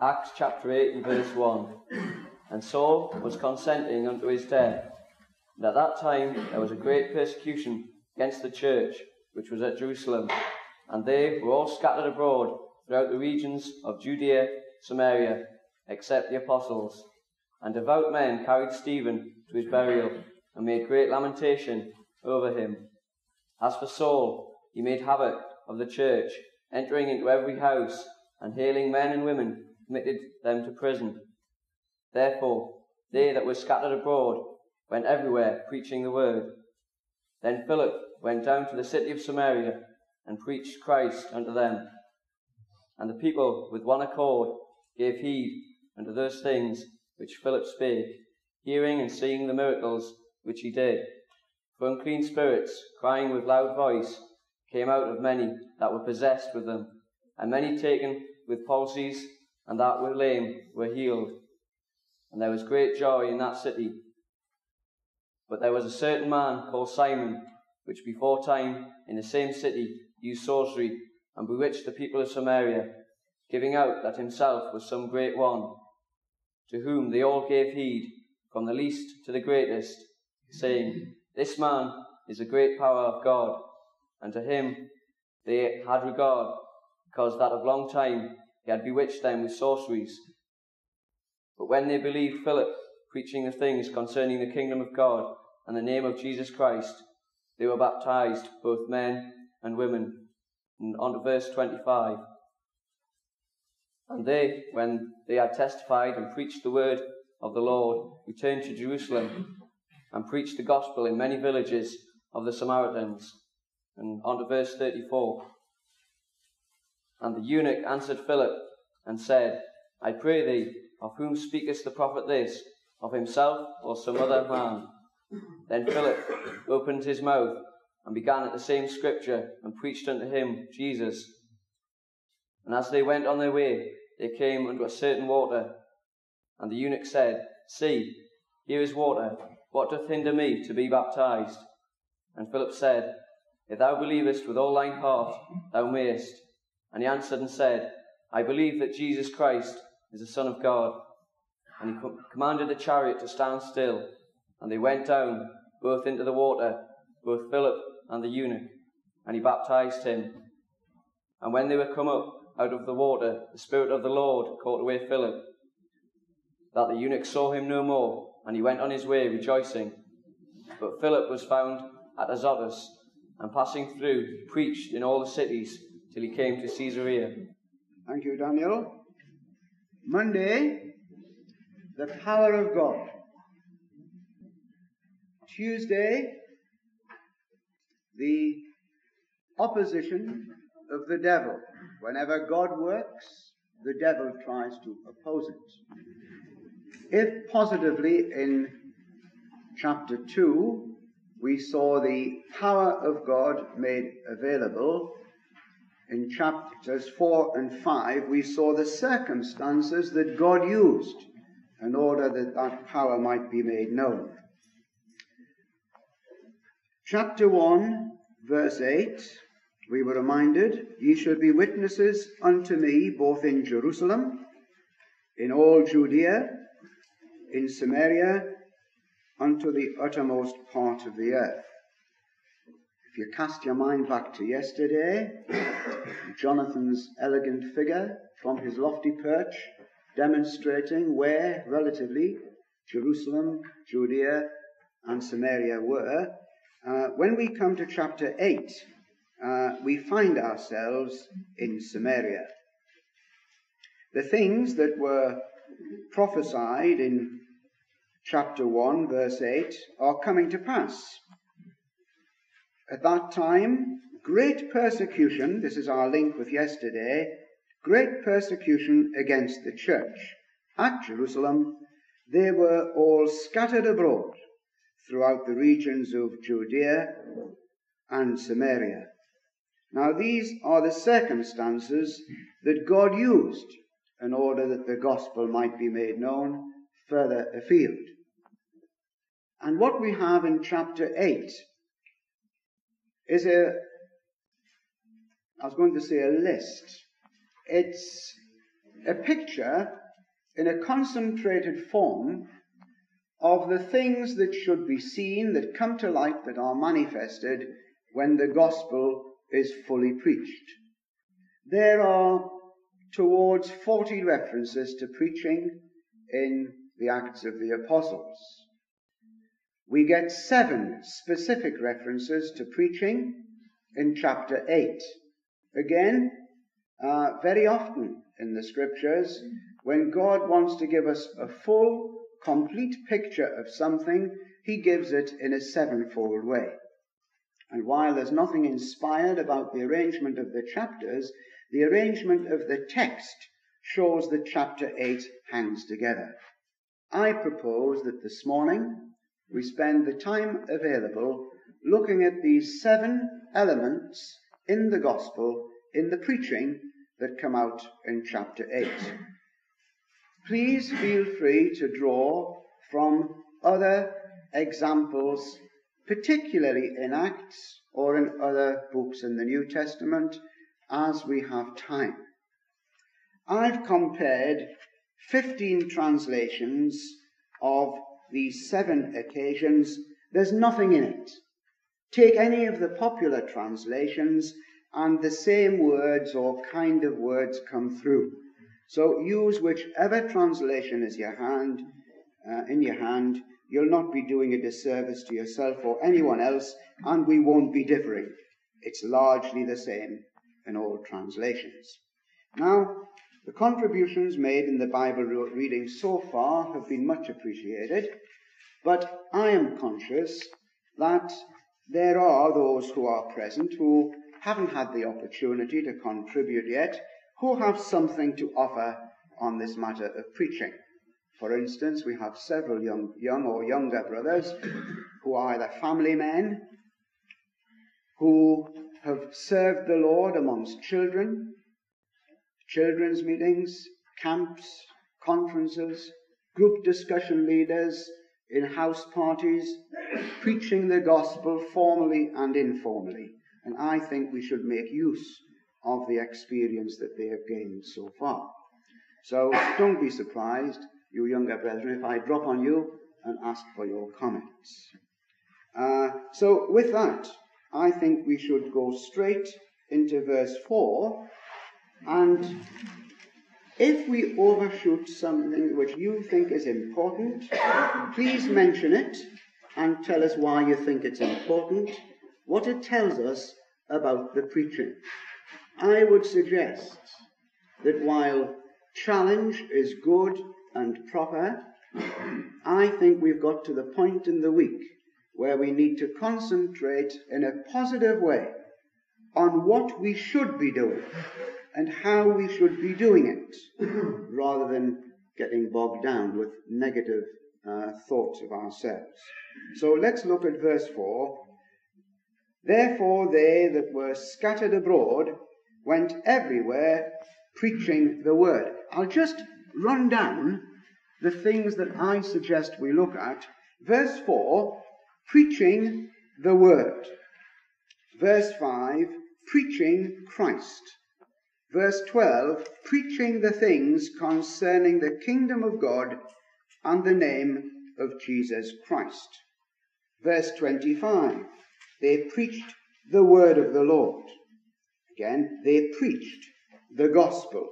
Acts chapter 8 and verse 1. And Saul was consenting unto his death. And at that time there was a great persecution against the church, which was at Jerusalem. And they were all scattered abroad throughout the regions of Judea, Samaria, except the apostles. And devout men carried Stephen to his burial, and made great lamentation over him. As for Saul, he made havoc of the church, entering into every house, and hailing men and women, committed them to prison. Therefore they that were scattered abroad went everywhere preaching the word. Then Philip went down to the city of Samaria, and preached Christ unto them. And the people with one accord gave heed unto those things which Philip spake, hearing and seeing the miracles which he did. For unclean spirits, crying with loud voice, came out of many that were possessed with them, and many taken with palsies, and that were lame were healed. And there was great joy in that city. But there was a certain man called Simon, which before time in the same city used sorcery, and bewitched the people of Samaria, giving out that himself was some great one, to whom they all gave heed, from the least to the greatest, saying, This man is a great power of God. And to him they had regard, because that of long time he had bewitched them with sorceries. But when they believed Philip preaching the things concerning the kingdom of God and the name of Jesus Christ, they were baptized, both men and women. And on to verse 25. And they, when they had testified and preached the word of the Lord, returned to Jerusalem, and preached the gospel in many villages of the Samaritans. And on to verse 34. And the eunuch answered Philip, and said, I pray thee, of whom speaketh the prophet this, of himself or some other man? Then Philip opened his mouth, and began at the same scripture, and preached unto him Jesus. And as they went on their way, they came unto a certain water. And the eunuch said, See, here is water. What doth hinder me to be baptized? And Philip said, If thou believest with all thine heart, thou mayest. And he answered and said, I believe that Jesus Christ is the Son of God. And he commanded the chariot to stand still. And they went down, both into the water, both Philip and the eunuch, and he baptized him. And when they were come up out of the water, the Spirit of the Lord caught away Philip, that the eunuch saw him no more, and he went on his way rejoicing. But Philip was found at Azotus, and passing through, preached in all the cities till he came to Caesarea. Thank you, Daniel. Monday, the power of God. Tuesday, the opposition of the devil. Whenever God works, the devil tries to oppose it. If positively in chapter 2 we saw the power of God made available, in chapters 4 and 5 we saw the circumstances that God used in order that that power might be made known. Chapter 1, verse 8, we were reminded, Ye shall be witnesses unto me both in Jerusalem, in all Judea, in Samaria, unto the uttermost part of the earth. If you cast your mind back to yesterday, Jonathan's elegant figure from his lofty perch, demonstrating where, relatively, Jerusalem, Judea, and Samaria were, when we come to chapter 8, we find ourselves in Samaria. The things that were prophesied in chapter 1, verse 8, are coming to pass. At that time, great persecution, this is our link with yesterday, great persecution against the church. At Jerusalem, they were all scattered abroad throughout the regions of Judea and Samaria. Now, these are the circumstances that God used in order that the gospel might be made known further afield. And what we have in chapter 8 is I was going to say a list. It's a picture in a concentrated form of the things that should be seen, that come to light, that are manifested when the gospel is fully preached. There are towards 40 references to preaching in the Acts of the Apostles. We get 7 specific references to preaching in chapter 8. Again, very often in the scriptures, when God wants to give us a full, complete picture of something, he gives it in a 7-fold way. And while there's nothing inspired about the arrangement of the chapters, the arrangement of the text shows that chapter 8 hangs together. I propose that this morning we spend the time available looking at these 7 elements in the gospel, in the preaching that come out in chapter 8. Please feel free to draw from other examples, particularly in Acts or in other books in the New Testament, as we have time. I've compared 15 translations of these 7 occasions. There's nothing in it. Take any of the popular translations and the same words or kind of words come through. So use whichever translation is in your hand. You'll not be doing a disservice to yourself or anyone else, and we won't be differing. It's largely the same in all translations. Now, the contributions made in the Bible reading so far have been much appreciated, but I am conscious that there are those who are present who haven't had the opportunity to contribute yet, who have something to offer on this matter of preaching. For instance, we have several young or younger brothers who are either family men, who have served the Lord amongst children, children's meetings, camps, conferences, group discussion leaders, in house parties, preaching the gospel formally and informally. And I think we should make use of the experience that they have gained so far. So don't be surprised, you younger brethren, if I drop on you and ask for your comments. So with that, I think we should go straight into verse 4, and if we overshoot something which you think is important, please mention it and tell us why you think it's important, what it tells us about the preaching. I would suggest that while challenge is good and proper, I think we've got to the point in the week where we need to concentrate in a positive way on what we should be doing and how we should be doing it, rather than getting bogged down with negative thoughts of ourselves. So let's look at verse 4. Therefore they that were scattered abroad went everywhere preaching the word. I'll just run down the things that I suggest we look at. Verse 4, preaching the word. Verse 5, preaching Christ. Verse 12, preaching the things concerning the kingdom of God and the name of Jesus Christ. Verse 25, they preached the word of the Lord. Again, they preached the gospel.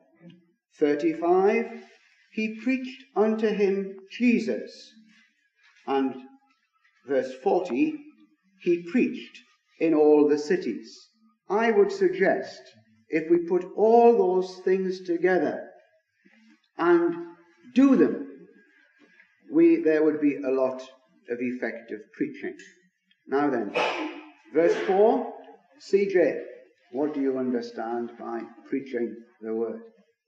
35, he preached unto him Jesus. And verse 40, he preached in all the cities. I would suggest, if we put all those things together and do them, there would be a lot of effective preaching. Now then, verse 4, CJ, what do you understand by preaching the word?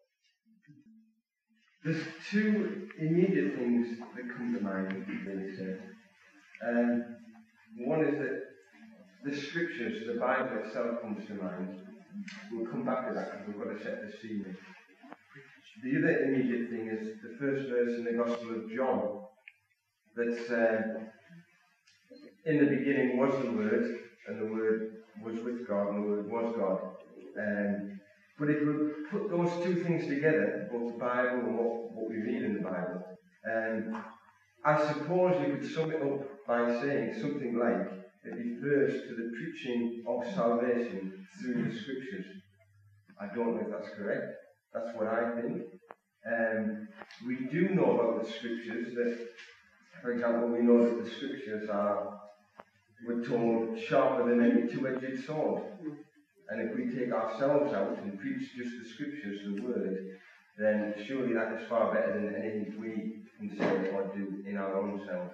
There's 2 immediate things that come to mind when he says. One is that the scriptures, the Bible itself comes to mind. We'll come back to that because we've got to set the scene. The other immediate thing is the first verse in the Gospel of John that in the beginning was the Word, and the Word was with God, and the Word was God. But if we put those two things together, both the Bible and what we read in the Bible, I suppose you could sum it up by saying something like it refers to the preaching of salvation through the Scriptures. I don't know if that's correct. That's what I think. We do know about the Scriptures that, for example, we know that the Scriptures are, we're told, sharper than any two-edged sword. And if we take ourselves out and preach just the Scriptures, the Word, then surely that is far better than anything we can say or do in our own selves.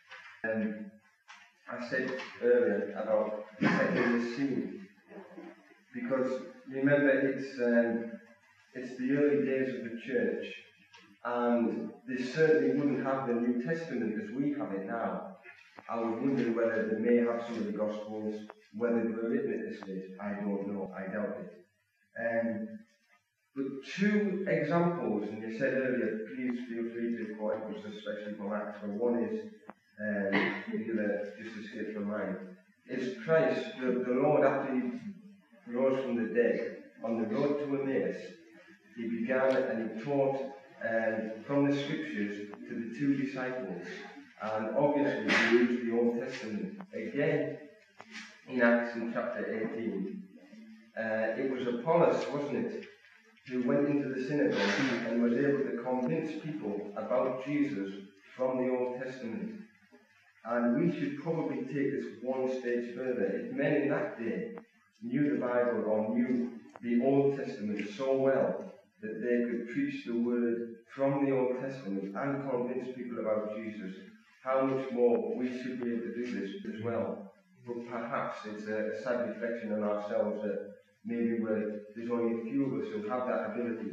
I said earlier about setting the scene, because remember it's the early days of the church, and they certainly wouldn't have the New Testament as we have it now. I was wondering whether they may have some of the Gospels, whether they were written at this stage. I don't know. I doubt it. But two examples, and you said earlier, please feel free to quote us, especially from Acts. But one is, the other just escaped from mine, is Christ, the Lord, after he rose from the dead, on the road to Emmaus, he began and he taught from the Scriptures to the two disciples. And obviously he used the Old Testament again in Acts in chapter 18. It was Apollos, wasn't it, who went into the synagogue and was able to convince people about Jesus from the Old Testament. And we should probably take this one stage further. If men in that day knew the Bible or knew the Old Testament so well that they could preach the Word from the Old Testament and convince people about Jesus, how much more we should be able to do this as well. But perhaps it's a sad reflection on ourselves that maybe there's only a few of us who have that ability,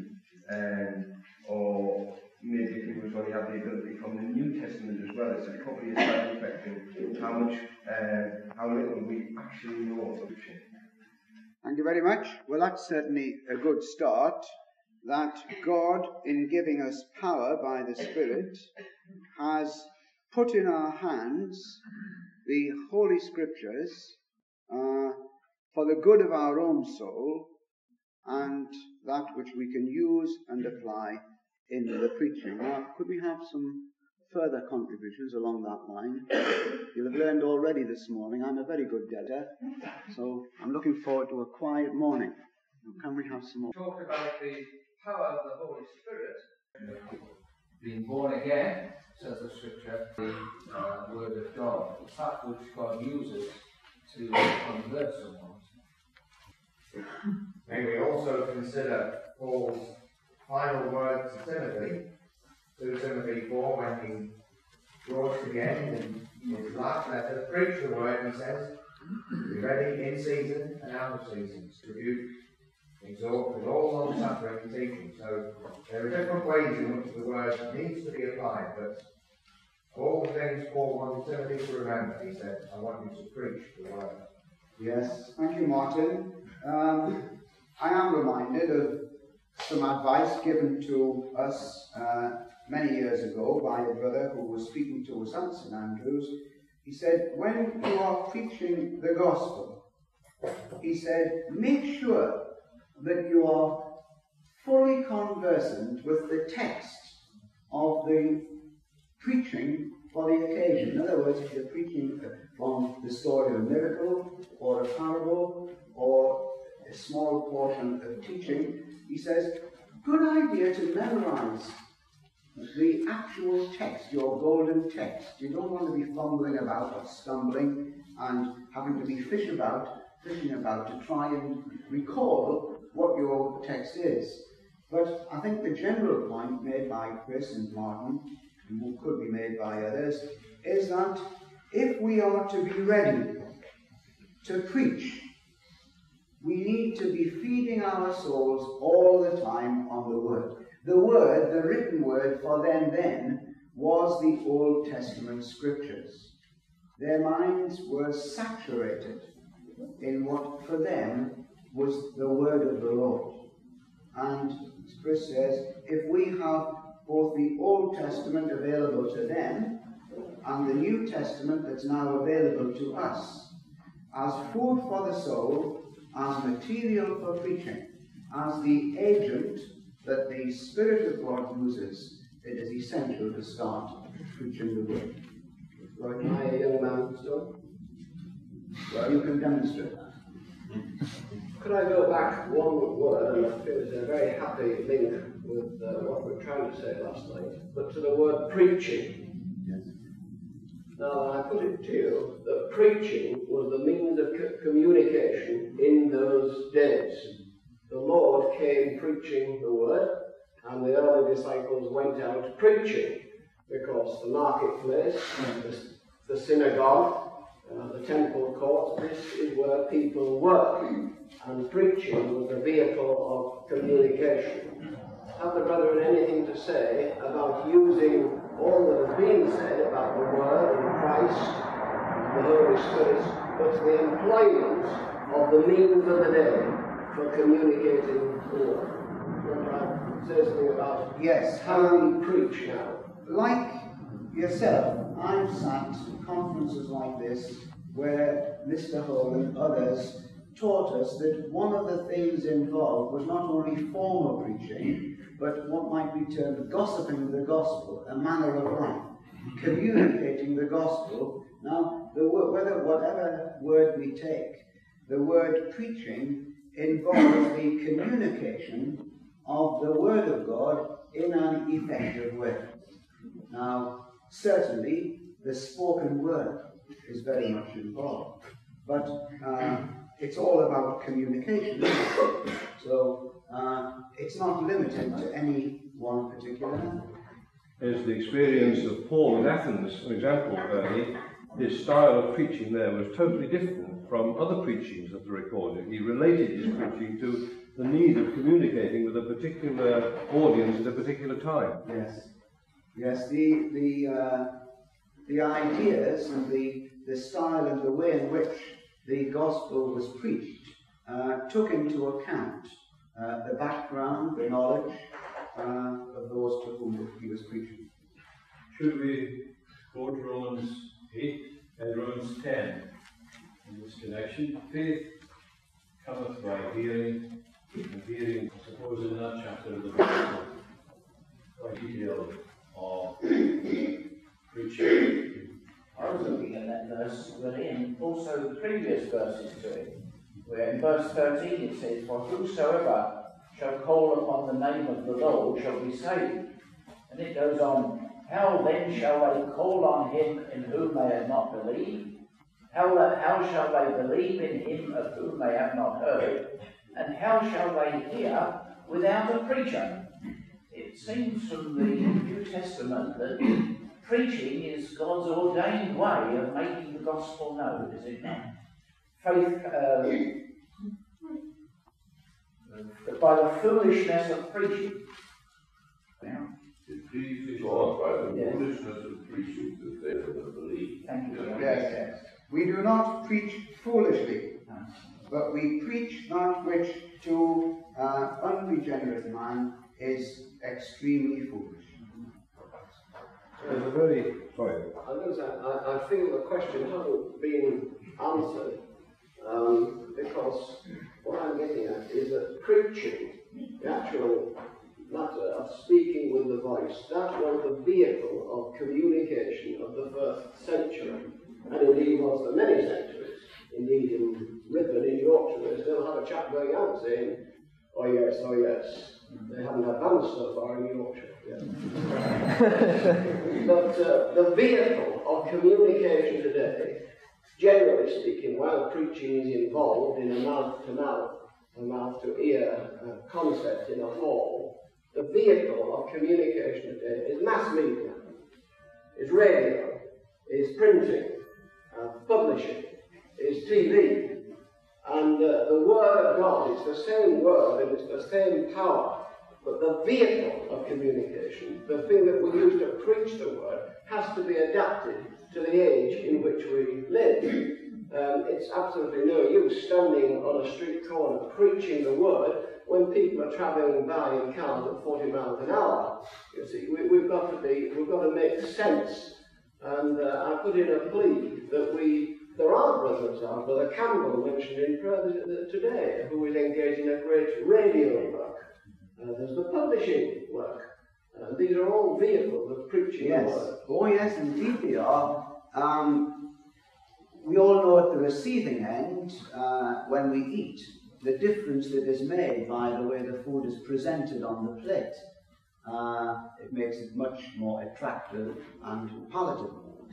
or maybe people only have the ability from the New Testament as well. It's probably a sad reflection how little we actually know of Scripture. Thank you very much. Well, that's certainly a good start, that God, in giving us power by the Spirit, has put in our hands the Holy Scriptures for the good of our own soul, and that which we can use and apply in the preaching. Now, could we have some further contributions along that line? You'll have learned already this morning I'm a very good getter, so I'm looking forward to a quiet morning. Can we have some more? Talk about the power of the Holy Spirit. Being born again, says the Scripture, the Word of God. It's that which God uses to convert someone. May we also consider Paul's final words to Timothy, 2 Timothy 4, when he draws to the end in his last letter, preach the word, he says, be ready in season and out of season, rebuke, exhort with all long suffering and teaching. So there are different ways in which the word needs to be applied, but all the things Paul wanted Timothy to remember, he said, I want you to preach the word. Yes, thank you, Martin. I am reminded of some advice given to us many years ago by a brother who was speaking to us at St Andrews. He said, when you are preaching the gospel, he said, make sure that you are fully conversant with the text of the preaching for the occasion. In other words, if you're preaching from the story of a miracle or a parable or a small portion of teaching, he says, good idea to memorize the actual text, your golden text. You don't want to be fumbling about or stumbling and having to be fishing about to try and recall what your text is. But I think the general point made by Chris and Martin, and could be made by others, is that if we are to be ready to preach, we need to be feeding our souls all the time on the Word. The Word, the written Word for them then, was the Old Testament Scriptures. Their minds were saturated in what for them was the Word of the Lord. And as Chris says, if we have both the Old Testament available to them and the New Testament that's now available to us as food for the soul, as material for preaching, as the agent that the Spirit of God uses, it is essential to start preaching the word. Like my young man still. Well, you can demonstrate that. Could I go back one word, and I feel it's a very happy link with what we were trying to say last night, but to the word preaching. Yes. Now, I put it to you that preaching was the means of communication in those days. The Lord came preaching the word, and the early disciples went out preaching, because the marketplace, the synagogue, the temple court, this is where people work, and preaching was the vehicle of communication. Have the brethren anything to say about using all that has been said about the Word and Christ and the Holy Spirit, but the employment of the means of the day for communicating the Word? Remember, I say something about Yes. how we preach now. Like yourself, I've sat conferences like this where Mr. Hall and others taught us that one of the things involved was not only formal preaching, but what might be termed gossiping the gospel, a manner of life, communicating the gospel. Now, whatever word we take, the word preaching involves the communication of the Word of God in an effective way. Now, certainly, the spoken word is very much involved, but it's all about communication. So it's not limited to any one particular matter. There's the experience of Paul in Athens, an example. His style of preaching there was totally different from other preachings that are recorded. He related his preaching to the need of communicating with a particular audience at a particular time. Yes. The ideas and the style and the way in which the gospel was preached took into account the background, the knowledge of those to whom he was preaching. Should we quote Romans 8 and Romans 10 in this connection? Faith cometh by hearing, and hearing, I suppose, in that chapter of the Bible, quite detailed of preaching. I was looking at that verse, really, and also the previous verses to it, where in verse 13 it says, "For whosoever shall call upon the name of the Lord shall be saved." And it goes on, "How then shall they call on him in whom they have not believed? How shall they believe in him of whom they have not heard? And how shall they hear without a preacher?" It seems from the New Testament that preaching is God's ordained way of making the gospel known, is it not? Faith, by the foolishness of preaching. Yeah. By the foolishness of preaching, that they do not believe. Thank you. Yes. We do not preach foolishly, but we preach that which to unregenerate man is extremely foolish. There's a very... Sorry. I feel the question hasn't been answered because what I'm getting at is that preaching, the actual matter of speaking with the voice, that was the vehicle of communication of the first century, and indeed was for many centuries. Indeed, in Ripon, in Yorkshire, they still have a chap going out saying, "Oh yes, oh yes." They haven't advanced so far in Yorkshire yet. But the vehicle of communication today, generally speaking, while preaching is involved in a mouth-to-mouth, a mouth-to-ear concept in a hall, the vehicle of communication today is mass media, is radio, is printing, publishing, is TV. And the Word of God is the same Word and it's the same power, but the vehicle of communication, the thing that we use to preach the Word, has to be adapted to the age in which we live. It's absolutely no use standing on a street corner preaching the Word when people are travelling by in cars at 40 miles an hour. You see, we've got to make sense. And I put in a plea that we There are brothers, Brother Campbell mentioned in prayer today, who is engaged in a great radio work. There's the publishing work. These are all vehicles of preaching the word. Oh yes, indeed they are. We all know at the receiving end, when we eat, the difference that is made by the way the food is presented on the plate. It makes it much more attractive and palatable.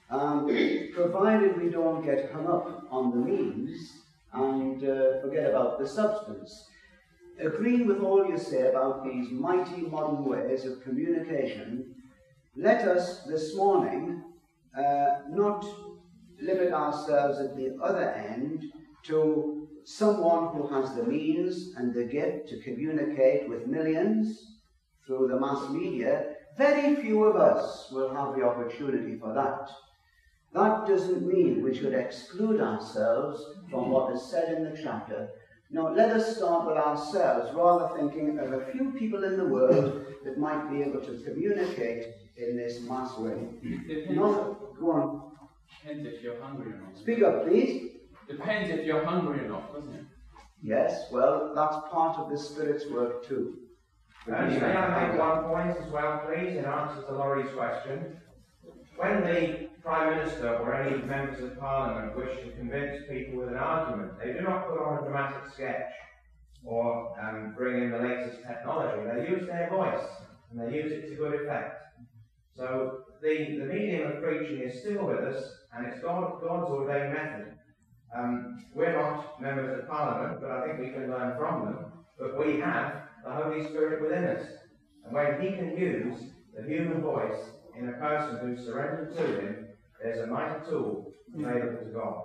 Provided we don't get hung up on the means and forget about the substance. Agreeing with all you say about these mighty modern ways of communication, let us this morning not limit ourselves at the other end to someone who has the means and the gift to communicate with millions through the mass media. Very few of us will have the opportunity for that. That doesn't mean we should exclude ourselves from what is said in the chapter. No, let us start with ourselves, rather thinking of a few people in the world that might be able to communicate in this mass way. Go on. Depends if you're hungry enough. Speak up, please. Depends if you're hungry enough, doesn't it? Yes, well, that's part of the Spirit's work too. May I make one point as well, please, in answer to Laurie's question? When the Prime Minister or any members of Parliament wish to convince people with an argument, they do not put on a dramatic sketch or bring in the latest technology. They use their voice, and they use it to good effect. So the medium of preaching is still with us, and it's God's ordained method. We're not members of Parliament, but I think we can learn from them. But we have the Holy Spirit within us. And when He can use the human voice in a person who's surrendered to Him, there's a mighty tool available to God.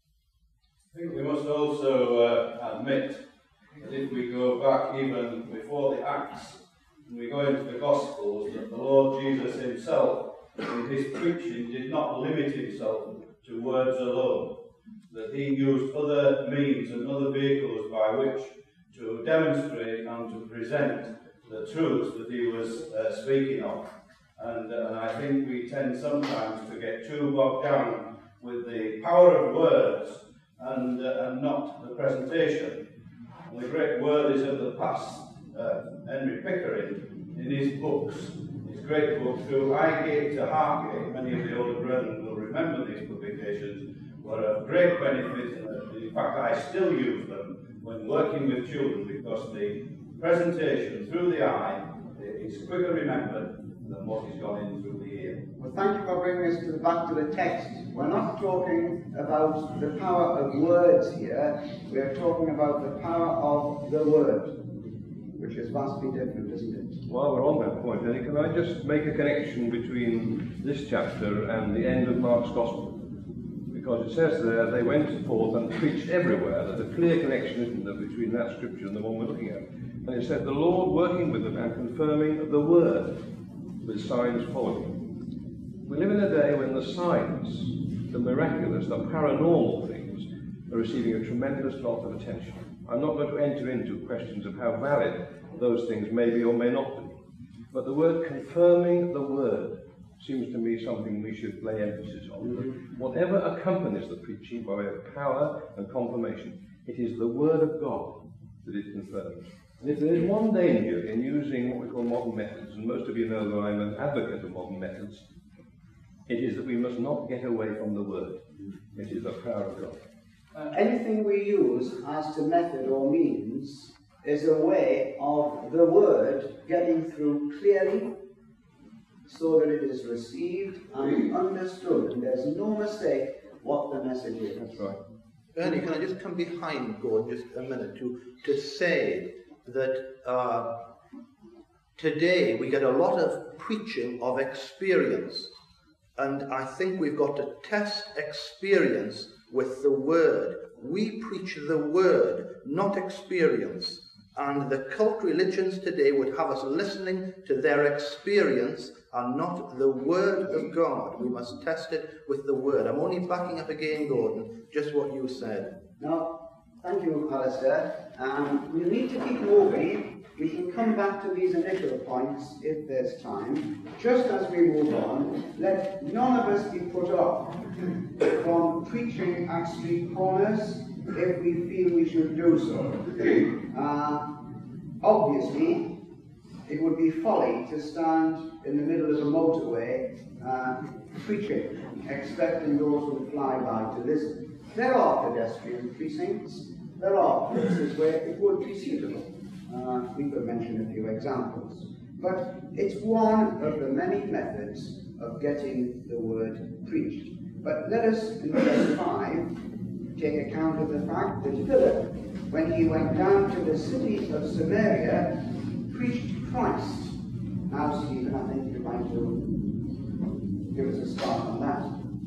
I think we must also admit that if we go back even before the Acts, and we go into the Gospels, that the Lord Jesus Himself, in His preaching, did not limit Himself to words alone, that He used other means and other vehicles by which to demonstrate and to present the truths that He was speaking of. And I think we tend sometimes to get too bogged down with the power of words and not the presentation. And the great worthies of the past, Henry Pickering, in his books, his great book, Through Highgate to Hargate, many of the older brethren will remember these publications, were of great benefit. In fact, I still use them when working with children, because the presentation through the eye is quicker remembered than what is gone in through the ear. Well, thank you for bringing us back to the text. We're not talking about the power of words here. We're talking about the power of the word, which is vastly different, isn't it? While we're on that point, Eddie, can I just make a connection between this chapter and the end of Mark's Gospel? Because it says there, they went forth and preached everywhere. There's a clear connection, isn't there, between that scripture and the one we're looking at. And it said, the Lord working with them and confirming the word with signs following. We live in a day when the signs, the miraculous, the paranormal things are receiving a tremendous lot of attention. I'm not going to enter into questions of how valid those things may be or may not be. But the word confirming the word seems to me something we should lay emphasis on. Whatever accompanies the preaching by way of power and confirmation, it is the word of God that it confirms. And if there is one danger in using what we call modern methods, and most of you know that I'm an advocate of modern methods, it is that we must not get away from the word. It is the power of God. Anything we use as to method or means is a way of the word getting through clearly so that it is received and understood. And there's no mistake what the message is. That's right. Ernie, can I just come behind Gordon just a minute to say that today we get a lot of preaching of experience, and I think we've got to test experience with the word. We preach the word, not experience, and the cult religions today would have us listening to their experience and not the word of God. We must test it with the word. I'm only backing up again, Gordon, just what you said. Now, thank you, Alistair. We need to keep moving We can come back to these initial points if there's time. Just as we move on, let none of us be put off from preaching at street corners if we feel we should do so. Obviously, it would be folly to stand in the middle of the motorway preaching, expecting those who fly by to listen. There are pedestrian precincts. There are places where it would be suitable. We could mention a few examples. But it's one of the many methods of getting the word preached. But let us, in verse 5, take account of the fact that Philip, when he went down to the city of Samaria, preached Christ. Now, Stephen, I think you're going to give us a start on that.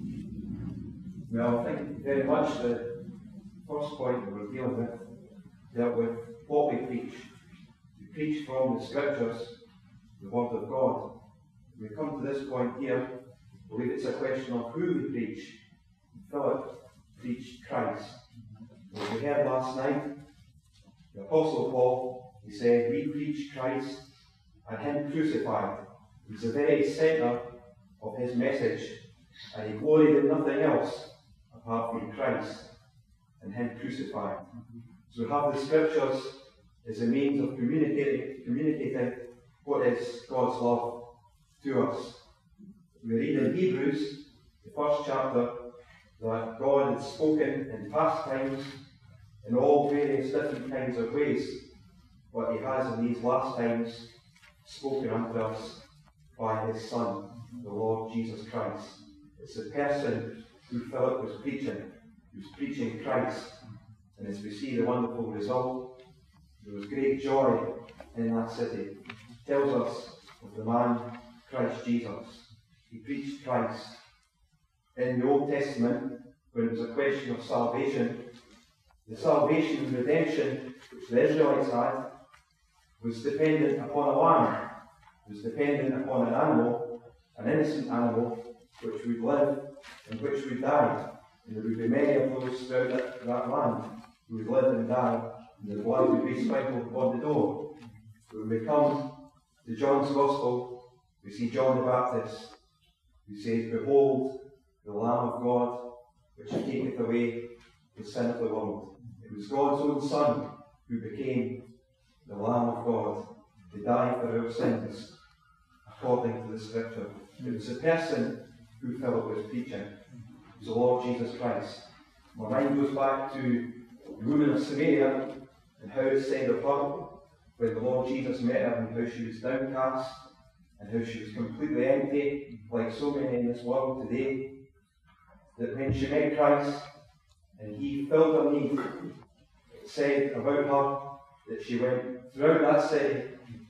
Well, I think very much the first point that we're dealing with dealt with what we preach. We preach from the Scriptures, the Word of God. When we come to this point here, I believe it's a question of who we preach. Philip preached Christ. As we heard last night, the Apostle Paul, he said, we preach Christ and Him crucified. He was the very centre of his message, and he gloried in nothing else apart from Christ and Him crucified. So we have the Scriptures as a means of communicating what is God's love to us. We read in Hebrews, the first chapter, that God has spoken in past times in all various different kinds of ways, but He has in these last times spoken unto us by His Son, the Lord Jesus Christ. It's the person who Philip was preaching. He was preaching Christ. And as we see the wonderful result, there was great joy in that city. It tells us of the man, Christ Jesus. He preached Christ. In the Old Testament, when it was a question of salvation, the salvation and redemption which the Israelites had was dependent upon a lamb. It was dependent upon an animal, an innocent animal, which would live and which would die. And there would be many of those throughout that land who would live and die, and the blood would be sprinkled upon the door. But when we come to John's Gospel, we see John the Baptist, who says, behold, the Lamb of God, which taketh away the sin of the world. It was God's own Son who became the Lamb of God to die for our sins, according to the Scripture. It was the person who Philip was preaching. It was the Lord Jesus Christ. My mind goes back to the woman of Samaria and how it said of her when the Lord Jesus met her and how she was downcast and how she was completely empty, like so many in this world today, that when she met Christ and He filled her need, it said about her that she went throughout that city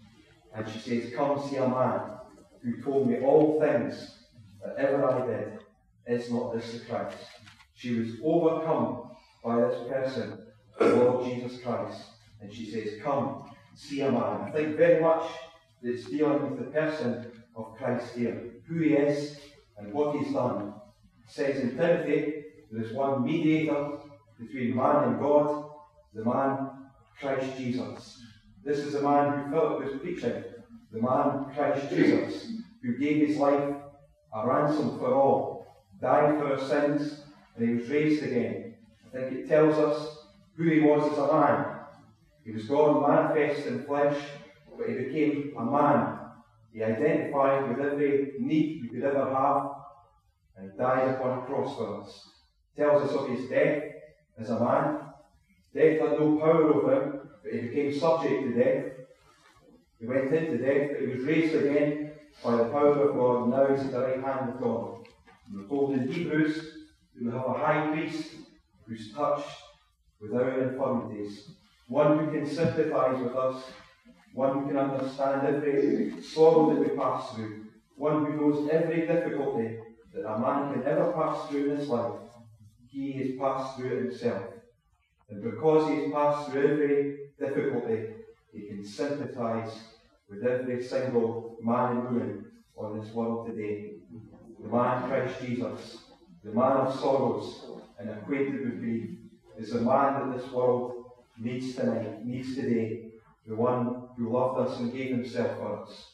and she says, come see a man who told me all things that ever I did. Is not this the Christ? She was overcome by this person, the Lord Jesus Christ. And she says, come, see a man. I think very much that it's dealing with the person of Christ here, who He is and what He's done. It says in Timothy, there is one mediator between man and God, the man Christ Jesus. This is the man who Philip was preaching, the man Christ Jesus, who gave His life a ransom for all, died for our sins, and He was raised again. I think it tells us who He was as a man. He was God manifest in flesh, but He became a man. He identified with every need we could ever have, and He died upon a cross for us. It tells us of His death as a man. Death had no power over Him, but He became subject to death. He went into death, but He was raised again by the power of God, and now He's at the right hand of God. And we're told in Hebrews that we have a high priest who's touched with our infirmities, one who can sympathize with us, one who can understand every sorrow that we pass through, one who knows every difficulty that a man can ever pass through in this life. He has passed through it Himself. And because He has passed through every difficulty, He can sympathize with every single man and woman on this world today. The man Christ Jesus, the man of sorrows and acquainted with grief, is the man that this world needs tonight, needs today. the one who loved us and gave himself for us,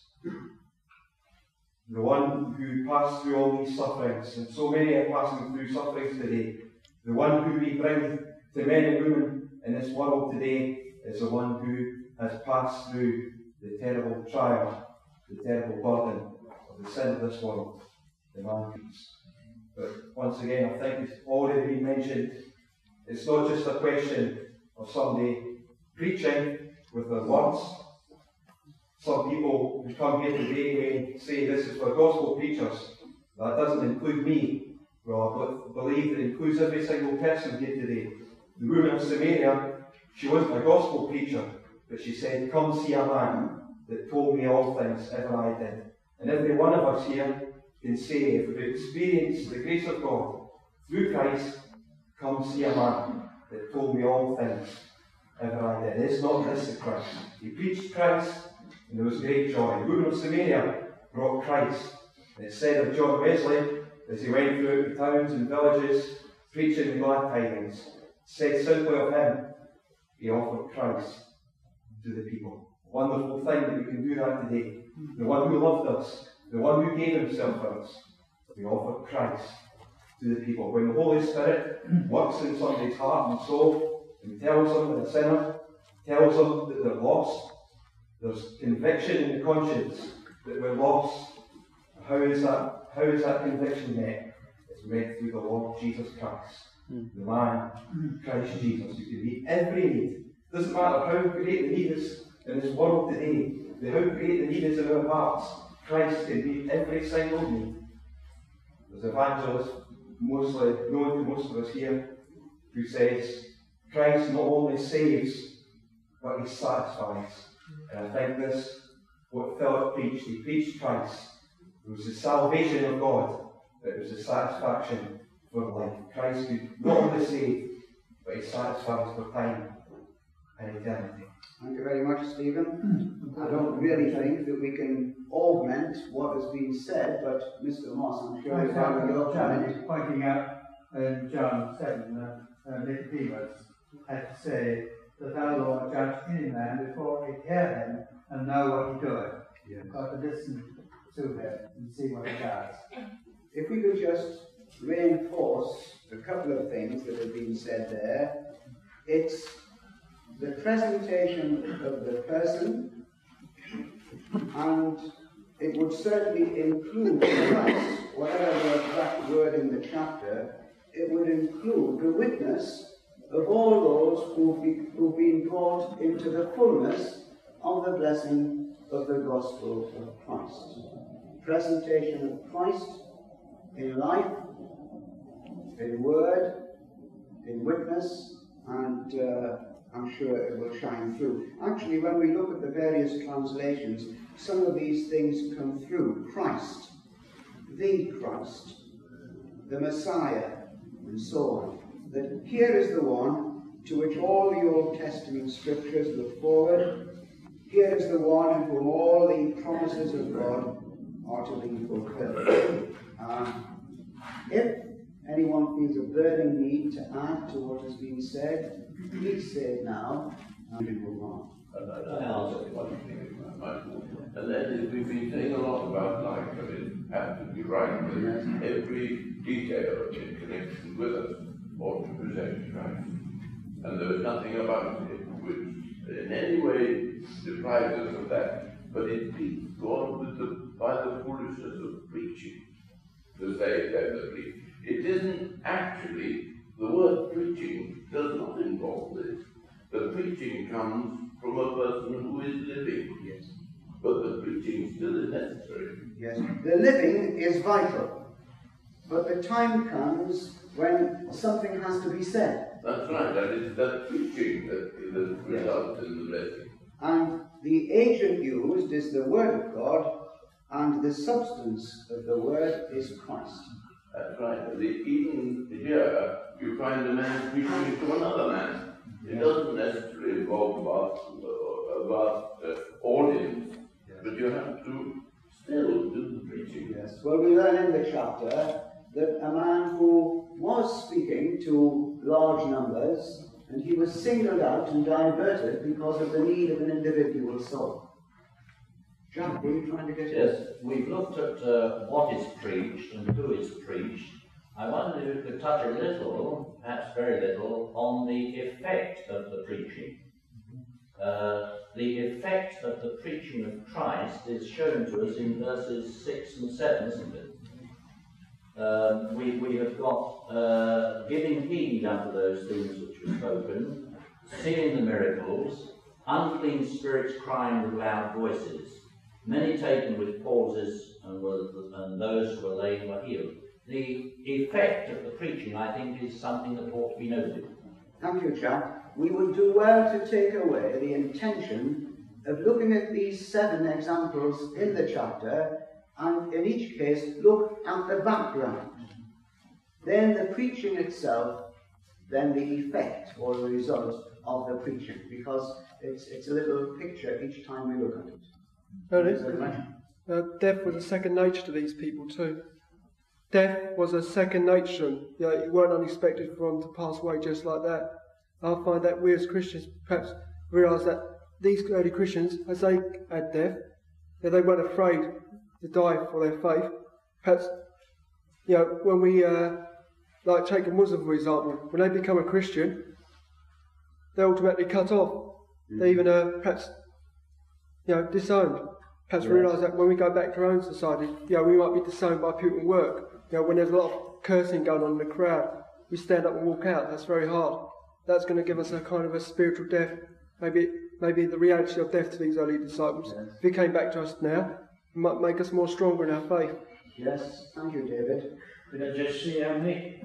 the one who passed through all these sufferings, and so many are passing through sufferings today, the one who we bring to men and women in this world today is the one who has passed through the terrible trial, the terrible burden of the sin of this world, the man Christ. But once again, I think it's already been mentioned, it's not just a question of somebody preaching with their words. Some people who come here today may say this is for gospel preachers. That doesn't include me. Well, I believe it includes every single person here today. The woman of Samaria, she wasn't a gospel preacher, but she said, "Come see a man that told me all things ever I did." And every one of us here can say, if we've experienced the grace of God through Christ, "Come see a man that told me all things ever I did." It's not this the Christ. He preached Christ, and there was great joy. The woman of Samaria brought Christ. And it said of John Wesley, as he went through the towns and villages, preaching the glad tidings, it said simply of him, he offered Christ to the people. A wonderful thing that we can do that today. The one who loved us, the one who gave himself for us, we offer Christ to the people. When the Holy Spirit works in somebody's heart and soul and tells them they're a sinner, tells them that they're lost, there's conviction in the conscience that we're lost. How is that conviction met? It's met through the Lord Jesus Christ, the man, Christ Jesus, who can meet every need. Doesn't matter how great the need is in this world today, how great the need is in our hearts, Christ can meet every single need. There's an evangelist, mostly known to most of us here, who says, Christ not only saves, but he satisfies. And I think this, what Philip preached, he preached Christ. It was the salvation of God, but it was the satisfaction for life. Christ could not only save, but he satisfies for time and eternity. Thank you very much, Stephen. I don't really think that we can augment what has been said, but Mr. Moss, I'm sure you'll have your comment. Pointing out in John 7, Nicodemus had to say that our Lord judged any man before he hear him and know what he doeth. You've got to listen to him and see what he does. If we could just reinforce a couple of things that have been said there. It's the presentation of the person, and it would certainly include Christ, whatever the exact word in the chapter, it would include the witness of all those who've been brought into the fullness of the blessing of the gospel of Christ. Presentation of Christ in life, in word, in witness, and I'm sure it will shine through. Actually, when we look at the various translations, some of these things come through. Christ, the Christ, the Messiah, and so on. That here is the one to which all the Old Testament scriptures look forward. Here is the one in whom all the promises of God are to be fulfilled. If anyone feels a burning need to add to what has been said, please say it now, and we will move on. I answer one thing, and that is we've been saying a lot about life, and it's absolutely right that every detail in connection with us ought to present Christ. And there is nothing about it which in any way deprives us of that, but it pleases God by the foolishness of preaching, to say it tentatively. It isn't actually, the word preaching does not involve this. The preaching comes from a person who is living. Yes. But the preaching still is necessary. Yes. The living is vital. But the time comes when something has to be said. That's right, and it's that preaching that results in the blessing. And the agent used is the Word of God, and the substance of the Word is Christ. That's right. Even here, you find a man preaching to another man. It doesn't necessarily involve a vast audience, but you have to still do the preaching. Yes. Well, we learn in the chapter that a man who was speaking to large numbers and he was singled out and diverted because of the need of an individual soul. Jack, were you trying to get Yes, we've looked at what is preached and who is preached. I wonder if you could touch a little, perhaps very little, on the effect of the preaching. The effect of the preaching of Christ is shown to us in verses 6 and 7, isn't it? We have got giving heed unto those things which were spoken, seeing the miracles, unclean spirits crying with loud voices, many taken with palsies, and those who were lame were healed. The effect of the preaching, I think, is something that ought to be noted. Thank you, Jack. We would do well to take away the intention of looking at these 7 examples in the chapter, and in each case look at the background. Then the preaching itself, then the effect or the result of the preaching, because it's a little picture each time we look at it. Death was a second nature to these people too. Death was a second nature. It weren't unexpected for them to pass away just like that. I find that we as Christians perhaps realise that these early Christians, as they had death, they weren't afraid to die for their faith. Perhaps, when we, like take a Muslim for example, when they become a Christian, they're automatically cut off. They even perhaps, disowned. Perhaps we realise that when we go back to our own society, we might be disowned by people at work. When there's a lot of cursing going on in the crowd, we stand up and walk out. That's very hard. That's going to give us a kind of a spiritual death. Maybe the reality of death to these early disciples. Yes. If he came back to us now, it might make us more stronger in our faith. Yes, thank you, David. Could I just say, Nick,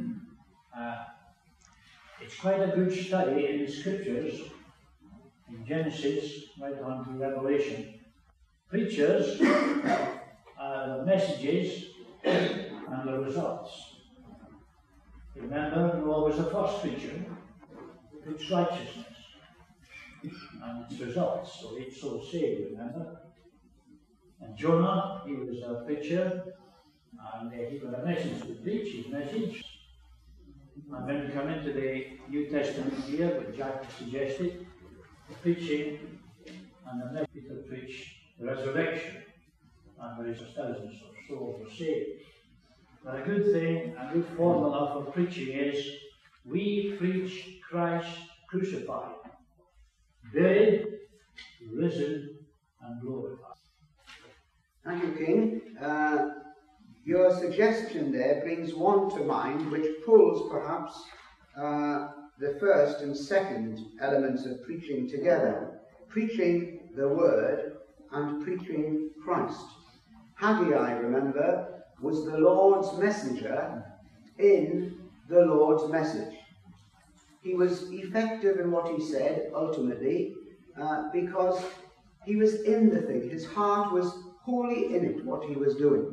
it's quite a good study in the scriptures, in Genesis, right on to Revelation. Preachers, the messages, and the results. Remember, Noah was the first preacher, preached righteousness, and its results, so it's so saved, remember? And Jonah, he was a preacher, and he got a message to preach, his message. And when we come into the New Testament here, what Jack suggested, the preaching and the message to preach the resurrection, and there is thousands of souls were saved. But a good thing, a good formula for preaching is, we preach Christ crucified, buried, risen, and glorified. Thank you, King. Your suggestion there brings one to mind which pulls perhaps the first and second elements of preaching together. Preaching the word and preaching Christ. Haggai, remember, was the Lord's messenger in the Lord's message. He was effective in what he said, ultimately, because he was in the thing. His heart was wholly in it, what he was doing.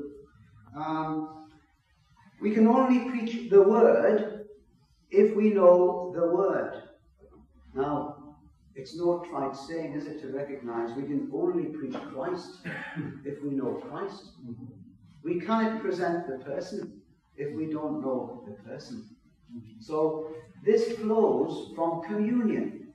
We can only preach the word if we know the word. Now, it's no trite saying, is it, to recognize we can only preach Christ if we know Christ. We cannot present the person if we don't know the person. So this flows from communion.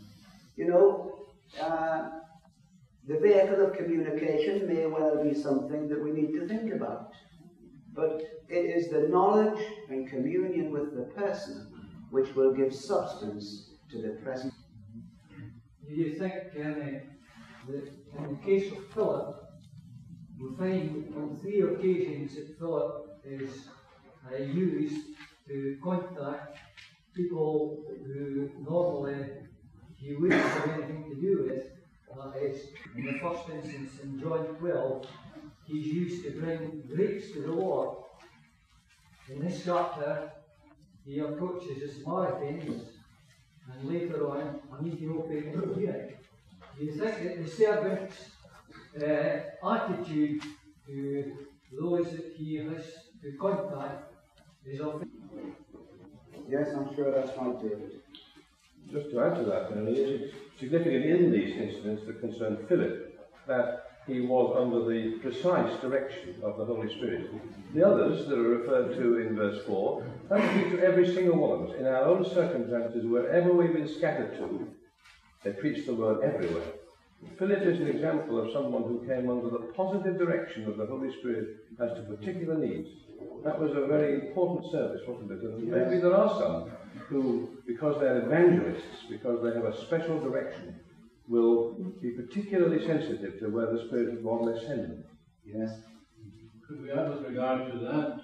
The vehicle of communication may well be something that we need to think about. But it is the knowledge and communion with the person which will give substance to the present. Do you think that in the case of Philip, we find on 3 occasions that Philip is used to contact people who normally he wouldn't have anything to do with? That is, in the first instance in John 12, he's used to bring Greeks to the Lord. In this chapter, he approaches the Samaritans, and later on, an Ethiopian eunuch. Do you think that the servant's attitude to those that he has to contact is of? Yes, I'm sure that's right, David. Just to add to that, it's significant in these incidents that concern Philip that he was under the precise direction of the Holy Spirit. The others that are referred to in verse 4, that speaks to every single one of us. In our own circumstances, wherever we've been scattered to, they preach the word everywhere. Philip is an example of someone who came under the positive direction of the Holy Spirit as to particular needs. That was a very important service, wasn't it? And maybe there are some who, because they're evangelists, because they have a special direction, will be particularly sensitive to where the Spirit of God may send them. Yes. Could we add with regard to that,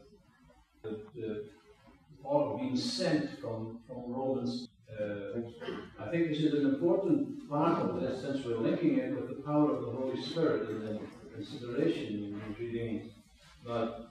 that Paul being sent from Romans? I think this is an important part of this, since we're linking it with the power of the Holy Spirit and the consideration in reading that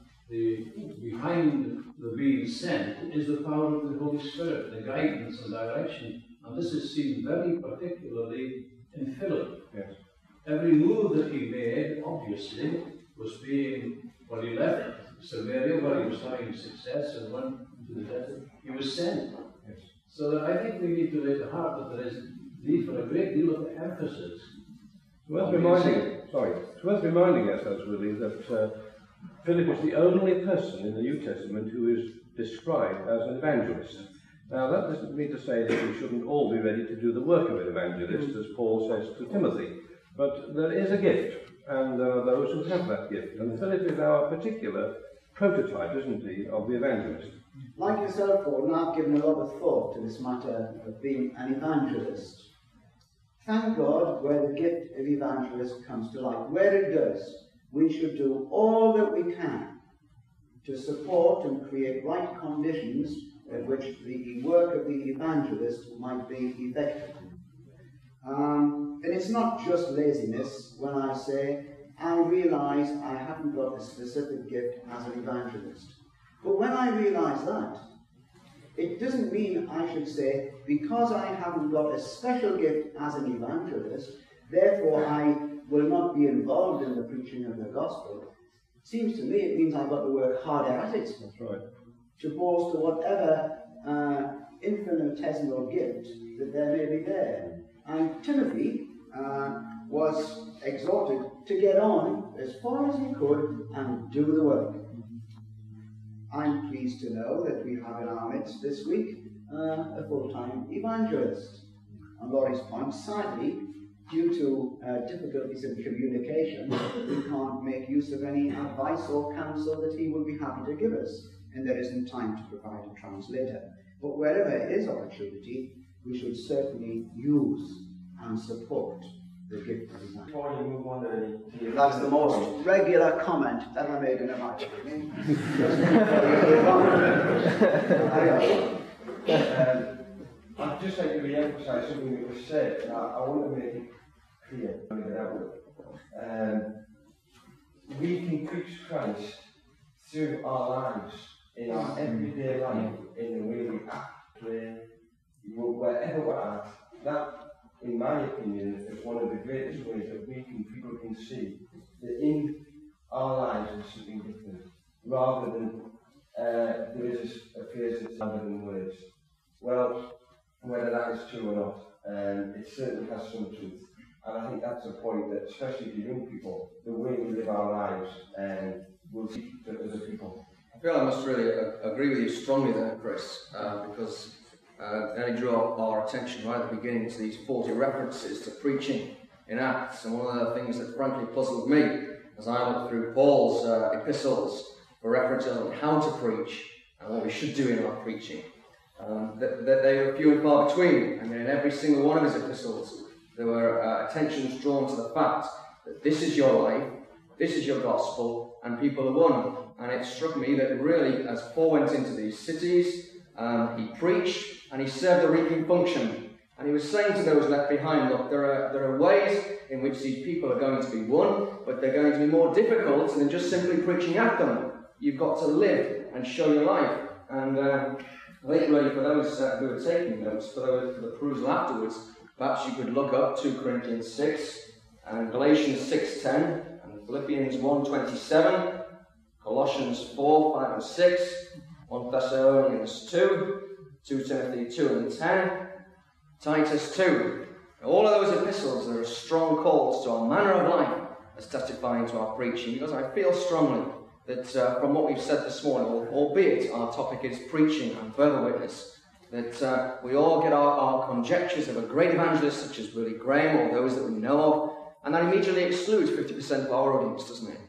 behind the being sent is the power of the Holy Spirit, the guidance and direction. And this is seen very particularly in Philip. Yes. Every move that he made, obviously, was being, when he left Samaria, where he was having success and went to the desert, he was sent. Yes. So that I think we need to lay to heart that there is need for a great deal of emphasis. It's worth reminding ourselves really that Philip is the only person in the New Testament who is described as an evangelist. Now that doesn't mean to say that we shouldn't all be ready to do the work of an evangelist, as Paul says to Timothy. But there is a gift, and there are those who have that gift. And Philip is our particular prototype, isn't he, of the evangelist. Like yourself, Paul, I've given a lot of thought to this matter of being an evangelist. Thank God where the gift of evangelist comes to light. Where it does, we should do all that we can to support and create right conditions in which the work of the evangelist might be effective. And it's not just laziness when I say, I realise I haven't got a specific gift as an evangelist. But when I realise that, it doesn't mean I should say, because I haven't got a special gift as an evangelist, therefore I will not be involved in the preaching of the gospel. It seems to me it means I've got to work harder at it. That's right. To boast of whatever infinitesimal gift that there may be there. And Timothy was exhorted to get on as far as he could and do the work. I'm pleased to know that we have in our midst this week a full-time evangelist. On Laurie's point, sadly, due to difficulties in communication, we can't make use of any advice or counsel that he would be happy to give us, and there isn't time to provide a translator. But wherever there is opportunity, we should certainly use and support the gift of evangelism. Before you move on to That's the most regular comment that I make in a match. I'd just like to re-emphasise something that was said, and I want to make it clear. We can preach Christ through our lives, in our everyday life, in the way we act, play, wherever we're at. That, in my opinion, is one of the greatest ways that people can see that in our lives there's something different, rather than there is a phrase that's louder than words. Well, whether that is true or not, it certainly has some truth. And I think that's a point that, especially to young people, the way we live our lives will speak to other people. I feel I must really agree with you strongly there, Chris, because Ellie drew our attention right at the beginning to these 40 references to preaching in Acts, and one of the things that frankly puzzled me as I looked through Paul's epistles were references on how to preach and what we should do in our preaching. That they were few and far between, and in every single one of his epistles there were attentions drawn to the fact that this is your life, this is your gospel, and people are one. And it struck me that really, as Paul went into these cities, he preached and he served the reaping function. And he was saying to those left behind, look, there are ways in which these people are going to be won, but they're going to be more difficult than just simply preaching at them. You've got to live and show your life. And later, for those who are taking notes, for the perusal afterwards, perhaps you could look up 2 Corinthians 6 and Galatians 6:10 and Philippians 1:27, Colossians 4, 5 and 6, 1 Thessalonians 2, 2 Timothy 2 and 10, Titus 2. All of those epistles, there are strong calls to our manner of life as testifying to our preaching, because I feel strongly that from what we've said this morning, albeit our topic is preaching and further witness, that we all get our conjectures of a great evangelist such as Billy Graham or those that we know of, and that immediately excludes 50% of our audience, doesn't it?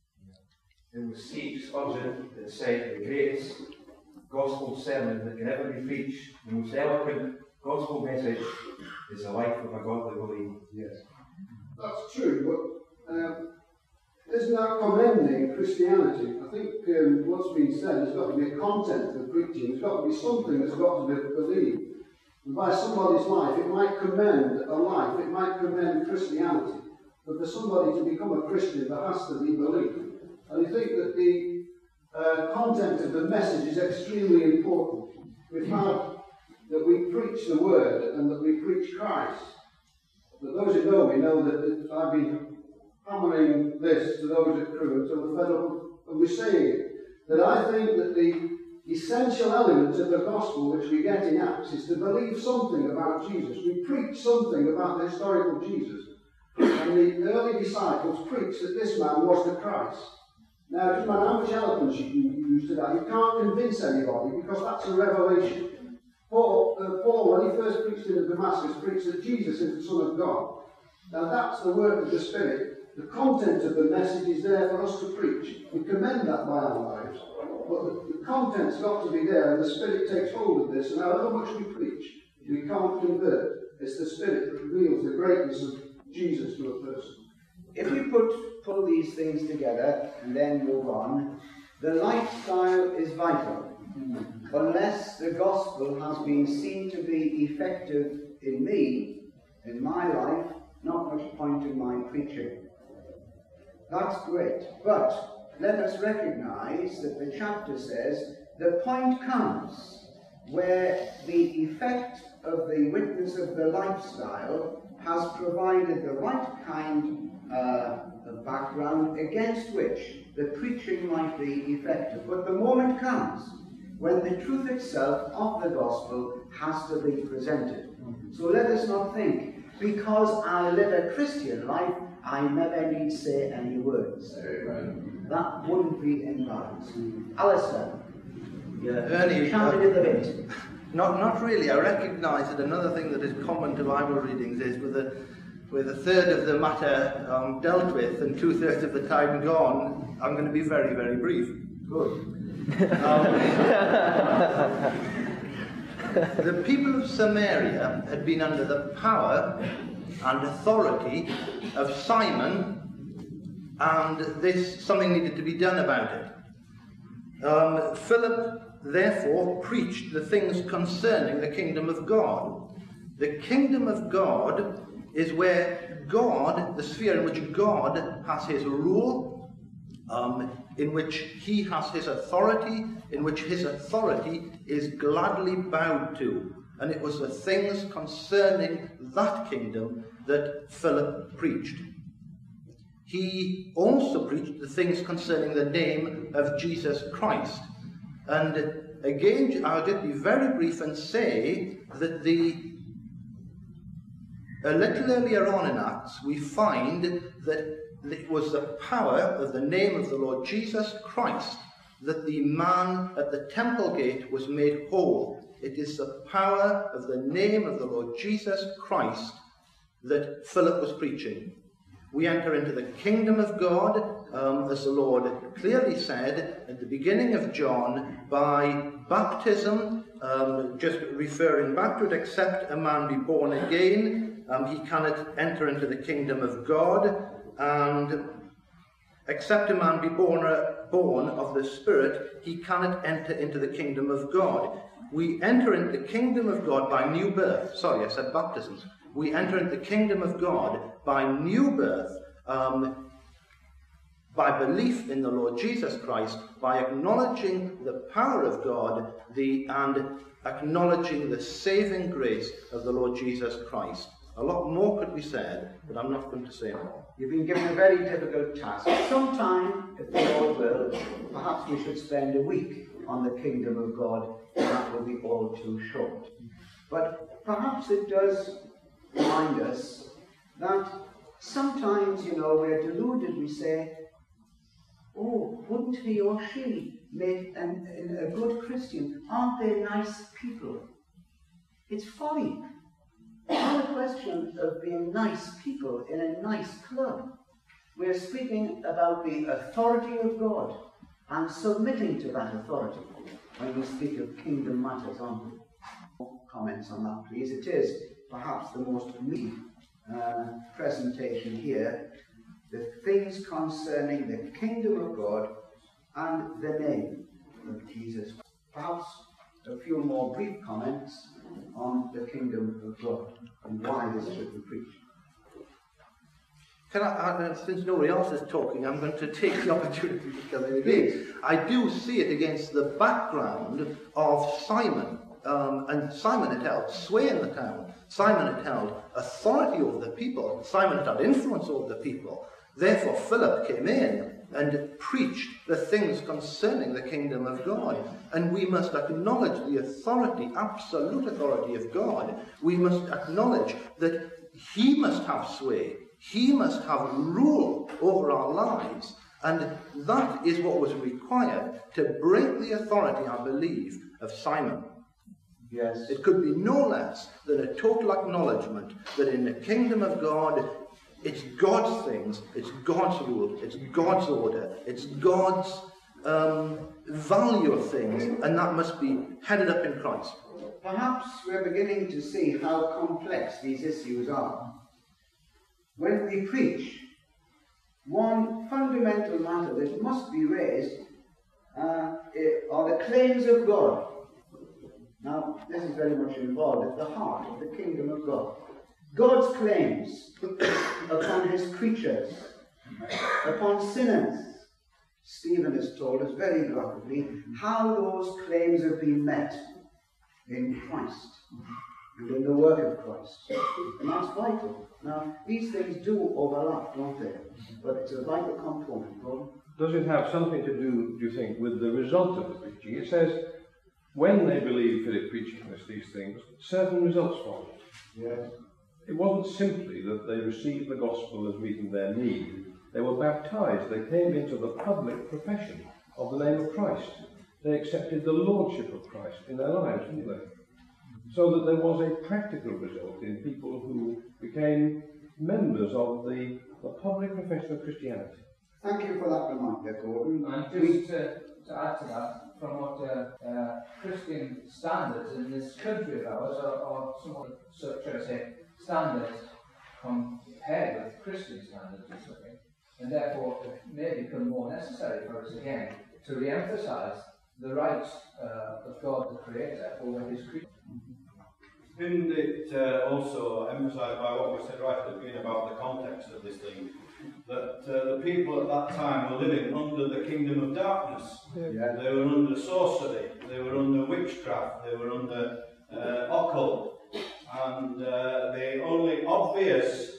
There was Steve Spurgeon that said the greatest gospel sermon that can ever be preached, the most eloquent gospel message, is the life of a godly believer. Yes. That's true, but isn't that commending Christianity? I think what's been said has got to be a content of preaching. There's got to be something that's got to be believed. And by somebody's life, it might commend a life, it might commend Christianity. But for somebody to become a Christian, there has to be belief. And I think that the content of the message is extremely important. We've had that we preach the word and that we preach Christ. But those who know me know that I've been hammering this to those at Crewe until we're fed up and we're saying that I think that the essential element of the gospel which we get in Acts is to believe something about Jesus. We preach something about the historical Jesus. And the early disciples preached that this man was the Christ. Now, it doesn't matter how much eloquence you use to that, you can't convince anybody because that's a revelation. Paul, when he first preached in Damascus, preached that Jesus is the Son of God. Now, that's the work of the Spirit. The content of the message is there for us to preach. We commend that by our lives. But the content's got to be there, and the Spirit takes hold of this, and however much we preach, we can't convert. It's the Spirit that reveals the greatness of Jesus to a person. If we pull these things together and then move on, the lifestyle is vital. Unless the gospel has been seen to be effective in me, in my life, not much point in my preaching. That's great. But let us recognize that the chapter says the point comes where the effect of the witness of the lifestyle has provided the right kind of background against which the preaching might be effective. But the moment comes when the truth itself of the gospel has to be presented. So let us not think, because I live a Christian life, I never need say any words. That wouldn't be in balance. Alistair, Ernie, counted in the bit. Not really. I recognise that another thing that is common to Bible readings is with a third of the matter dealt with and 2/3 of the time gone, I'm going to be very, very brief. Good. The people of Samaria had been under the power and authority of Simon, and something needed to be done about it. Philip therefore preached the things concerning the kingdom of God. The kingdom of God is where God, the sphere in which God has his rule, in which he has his authority, in which his authority is gladly bowed to. And it was the things concerning that kingdom that Philip preached. He also preached the things concerning the name of Jesus Christ. And again, I'll just be very brief and say that a little earlier on in Acts, we find that it was the power of the name of the Lord Jesus Christ that the man at the temple gate was made whole. It is the power of the name of the Lord Jesus Christ that Philip was preaching. We enter into the kingdom of God, as the Lord clearly said at the beginning of John, by baptism, just referring back to it, except a man be born again, he cannot enter into the kingdom of God, and except a man be born of the Spirit, he cannot enter into the kingdom of God. We enter into the kingdom of God by new birth. Sorry, I said baptisms. We enter into the kingdom of God by new birth, by belief in the Lord Jesus Christ, by acknowledging the power of God, and acknowledging the saving grace of the Lord Jesus Christ. A lot more could be said, but I'm not going to say more. You've been given a very difficult task. Sometime, if the Lord will, perhaps we should spend a week on the kingdom of God, and that will be all too short. But perhaps it does remind us that Sometimes, we're deluded. We say, oh, wouldn't he or she make a good Christian? Aren't they nice people? It's folly. It's not a question of being nice people in a nice club. We're speaking about the authority of God and submitting to that authority when we speak of kingdom matters. On comments on that, please. It is perhaps the most meaty presentation here. The things concerning the kingdom of God and the name of Jesus. Perhaps a few more brief comments on the kingdom of God and why this should be preached. Can I, since nobody else is talking, I'm going to take the opportunity to come in again. I do see it against the background of Simon. And Simon had held sway in the town. Simon had held authority over the people. Simon had had influence over the people. Therefore, Philip came in and preached the things concerning the kingdom of God. And we must acknowledge the authority, absolute authority of God. We must acknowledge that he must have sway. He must have rule over our lives. And that is what was required to break the authority, I believe, of Simon. Yes. It could be no less than a total acknowledgement that in the kingdom of God, it's God's things, it's God's rule, it's God's order, it's God's value of things, and that must be headed up in Christ. Perhaps we're beginning to see how complex these issues are. When we preach, one fundamental matter that must be raised are the claims of God. Now, this is very much involved at the heart of the kingdom of God. God's claims upon his creatures, upon sinners. Stephen has told us very graphically how those claims have been met in Christ and in the work of Christ. And that's vital. Now, these things do overlap, don't they? But it's a vital component, Gordon. Does it have something to do you think, with the result of the preaching? It says, when they believed Philip preaching these things, certain results followed. Yes. It wasn't simply that they received the gospel as meeting their need. They were baptized. They came into the public profession of the name of Christ. They accepted the lordship of Christ in their lives, didn't they? So that there was a practical result in people who became members of the public profession of Christianity. Thank you for that reminder, Gordon. And just to add to that, from what Christian standards in this country of ours are somewhat, should I say, standards compared with Christian standards or something, and therefore it may become more necessary for us again to re-emphasize the rights of God the Creator over his creation. Isn't it also emphasised by what we said right at the beginning about the context of this thing, that the people at that time were living under the kingdom of darkness? Yeah. They were under sorcery, they were under witchcraft, they were under occult, and the only obvious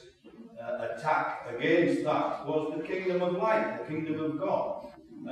attack against that was the kingdom of light, the kingdom of God.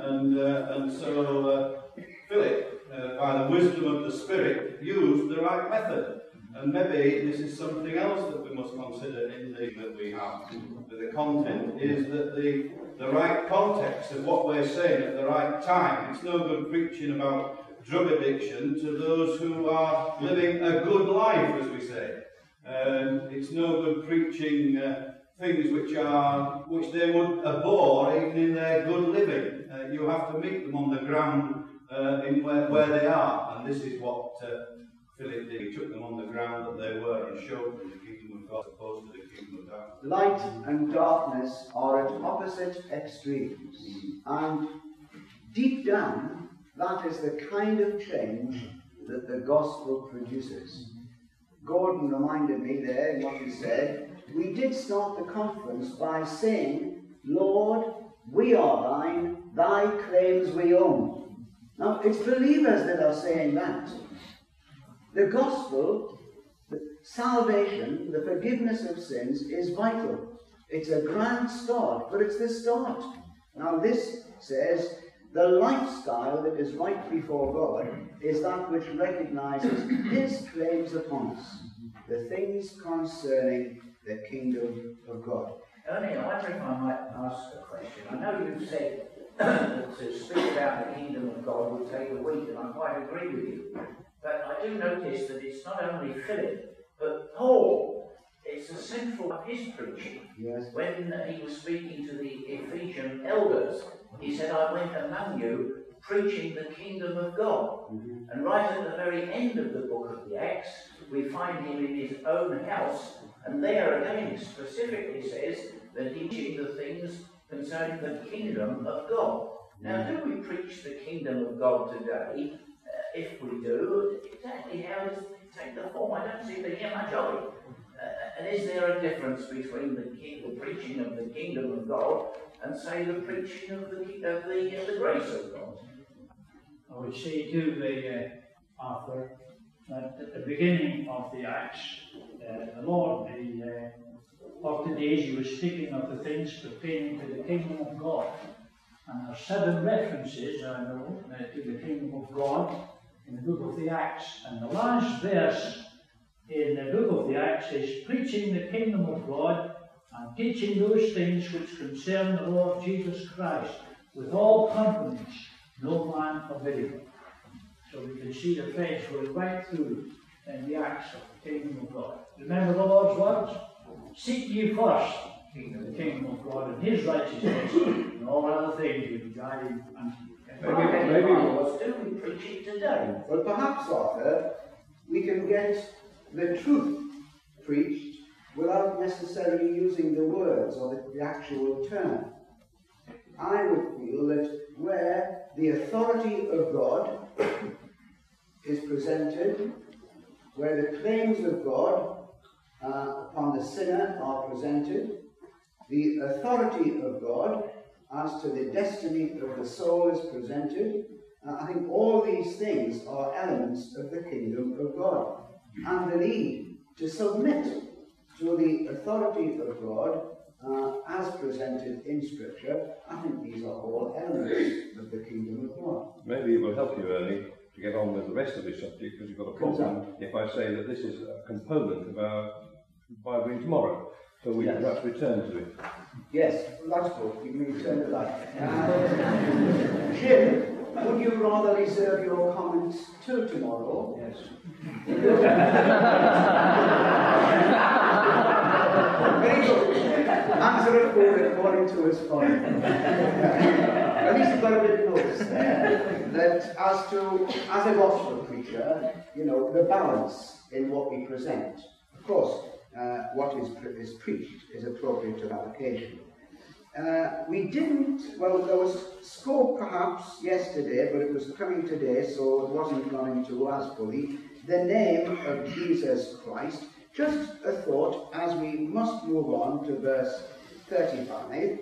And so Philip, by the wisdom of the Spirit, used the right method. And maybe this is something else that we must consider in the that we have with the content, is that the right context of what we're saying at the right time. It's no good preaching about drug addiction to those who are living a good life, as we say. It's no good preaching things which they would abhor even in their good living. You have to meet them on the ground in where they are, and this is what Philip did. He took them on the ground that they were and showed them the kingdom of God opposed to the kingdom of darkness. Light and darkness are at opposite extremes, and deep down, that is the kind of change that the gospel produces. Gordon reminded me there in what he said. We did start the conference by saying, Lord, we are thine, thy claims we own. Now, it's believers that are saying that. The gospel, the salvation, the forgiveness of sins is vital. It's a grand start, but it's the start. Now this says, the lifestyle that is right before God is that which recognizes his claims upon us, the things concerning the kingdom of God. Ernie, I wonder if I might ask a question. I know you've said that to speak about the kingdom of God would take a week, and I quite agree with you. But I do notice that it's not only Philip, but Paul. It's the central of his preaching. Yes. When he was speaking to the Ephesian elders, he said, I went among you preaching the kingdom of God. Mm-hmm. And right at the very end of the book of the Acts, we find him in his own house, and there again specifically says that he's teaching the things concerning the kingdom of God. Now, do we preach the kingdom of God today? If we do, exactly how does it take the form? I don't seem to hear much of it. And is there a difference between the preaching of the kingdom of God and, say, the preaching of the grace of God? I would say to Arthur that at the beginning of the Acts, the Lord, of the days, he was speaking of the things pertaining to the kingdom of God. And there are 7 references, I know, to the kingdom of God in the book of the Acts. And the last verse in the book of the Acts is preaching the kingdom of God and teaching those things which concern the Lord Jesus Christ, with all confidence, no man forbidding it. So we can see the threads going right through in the Acts of the kingdom of God. Remember the Lord's words? Seek ye first the kingdom of God and his righteousness, and all other things will be added unto you. Maybe do we preach it today? Well, perhaps, Arthur, we can get the truth preached without necessarily using the words or the actual term. I would feel that where the authority of God is presented, where the claims of God upon the sinner are presented, the authority of God as to the destiny of the soul is presented, I think all these things are elements of the kingdom of God. And the need to submit to the authority of God as presented in Scripture, I think these are all elements of the kingdom of God. Maybe it will help you, Ernie, to get on with the rest of the subject, because you've got a problem if I say that this is a component of our Bible reading tomorrow. So we can perhaps return to it. Yes, that's good. We can return to that. Jim, would you rather reserve your comments till tomorrow? Yes. Very good. Answer it according to his point. At least you've got a bit of notice there that as a gospel preacher, you know, the balance in what we present. Of course, what is preached is appropriate to that occasion. We didn't, well, there was scope perhaps yesterday, but it was coming today, so it wasn't gone into as fully. The name of Jesus Christ. Just a thought as we must move on to verse 25.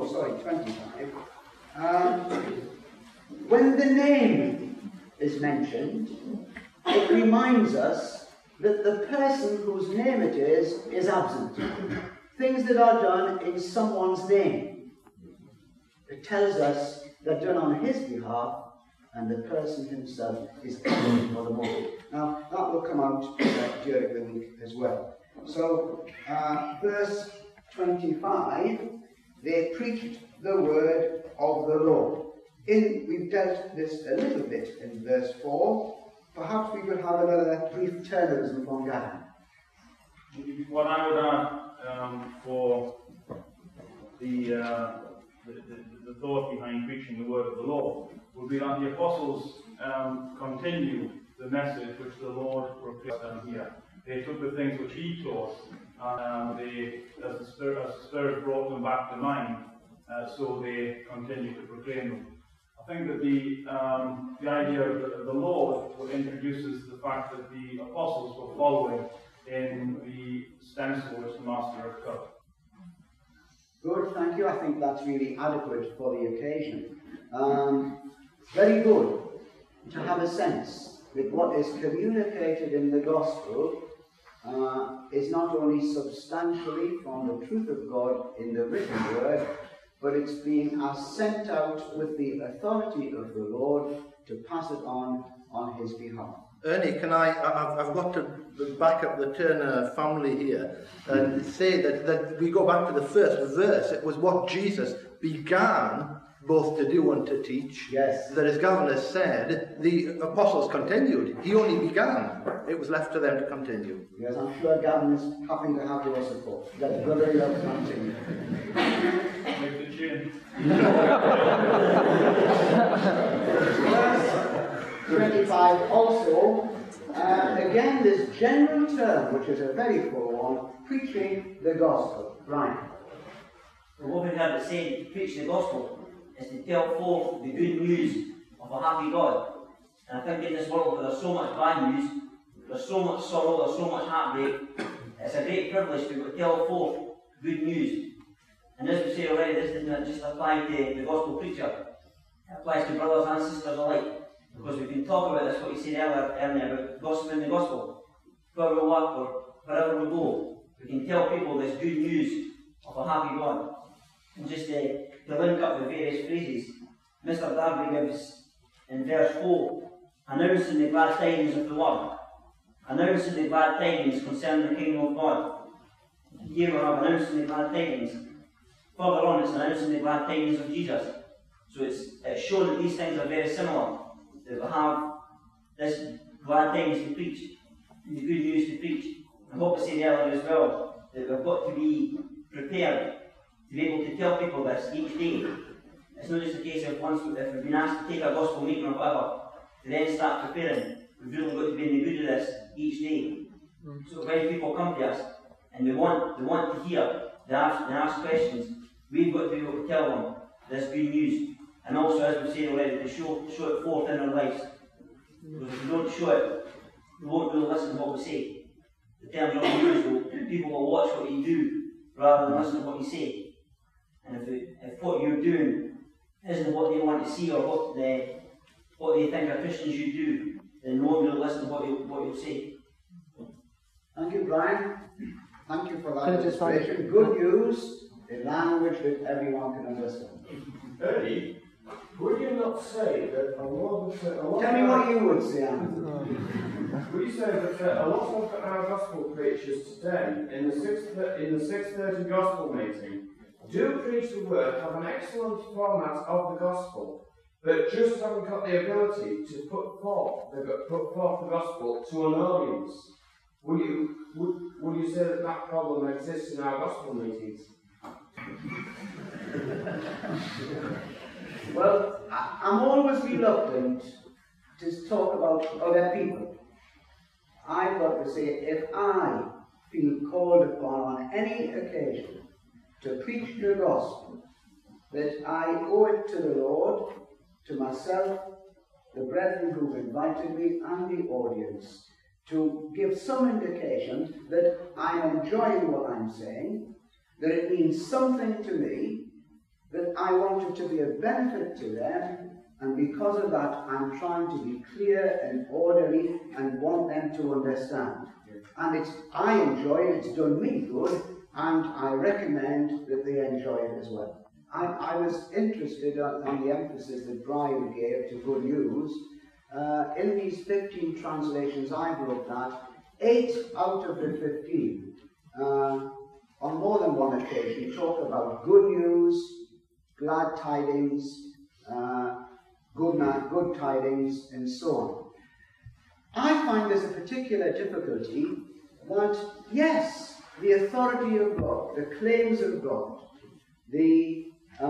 When the name is mentioned, it reminds us that the person whose name it is absent. Things that are done in someone's name. It tells us they're done on his behalf, and the person himself is absent for the moment. Now, that will come out during the week as well. So, verse 25, they preached the word of the Lord. We've dealt this a little bit in verse 4. Perhaps we could have another brief turnism from Gavin. What I would add for the thought behind preaching the word of the Lord would be that the apostles continued the message which the Lord proclaimed here. They took the things which he taught, and as the Spirit brought them back to mind, so they continued to proclaim them. I think that the idea of the Lord introduces the fact that the apostles were following in the stencil which the Master had cut. Good, thank you. I think that's really adequate for the occasion. Very good to have a sense that what is communicated in the gospel is not only substantially from the truth of God in the written word, but it's being sent out with the authority of the Lord to pass it on his behalf. Ernie, I've got to back up the Turner family here and say that we go back to the first verse. It was what Jesus began both to do and to teach. Yes. That, as Gavin has said, the apostles continued. He only began. It was left to them to continue. Yes, I'm sure Gavin is happy to have your support. Let brother love continue. Make the tune. Verse 25 also, again this general term, which is a very full one, preaching the gospel. Right. Well, what we have to say to preach the gospel is to tell forth the good news of a happy God. And I think in this world where there's so much bad news, there's so much sorrow, there's so much heartbreak, it's a great privilege to tell forth good news. And as we say already, this does not just apply to the gospel preacher, it applies to brothers and sisters alike. Because we can talk about this, what you said earlier about gospel the gospel. Where we work or wherever we go, we can tell people this good news of a happy God. And just to link up the various phrases, Mr. Darby gives in verse 4, announcing the glad tidings of the word, announcing the glad tidings concerning the kingdom of God. Here we have announcing the glad tidings. Further on, it's announcing the glad tidings of Jesus. So it's shown that these things are very similar. That we have this glad tidings to preach, the good news to preach. And what we said earlier as well, that we've got to be prepared to be able to tell people this each day. It's not just a case of once if we've been asked to take a gospel meeting or whatever, to then start preparing. We've really got to be in the mood of this each day. So when people come to us and they want to hear, they ask questions, we've got to be able to tell them this good news. And also, as we've said already, to show it forth in our lives. Because if we don't show it, we won't really listen to what we say. The terms of news, people will watch what you do rather than listen to what you say. And if what you're doing isn't what they want to see or what they think a Christian should do, then no one will listen to what you'll say. Thank you, Brian. Thank you for that illustration. Good news in language that everyone can understand. Eddie, would you not say that a lot of... Tell me what you would say, Andrew. Would you say that a lot of our gospel preachers today, in the 6:30 gospel meeting, do preach the word, have an excellent format of the gospel, but just haven't got the ability to put forth the gospel to an audience? Would you say that problem exists in our gospel meetings? Well, I'm always reluctant to talk about other people. I've got to say, if I feel called upon on any occasion to preach the gospel, that I owe it to the Lord, to myself, the brethren who've invited me, and the audience, to give some indication that I'm enjoying what I'm saying, that it means something to me, that I want it to be of benefit to them, and because of that I'm trying to be clear and orderly and want them to understand. And I enjoy it, it's done me good, and I recommend that they enjoy it as well. I was interested on the emphasis that Brian gave to good news. In these 15 translations I've looked at, 8 out of the 15 on more than one occasion talk about good news, glad tidings, good tidings, and so on. I find there's a particular difficulty that, yes, the authority of God, the claims of God, the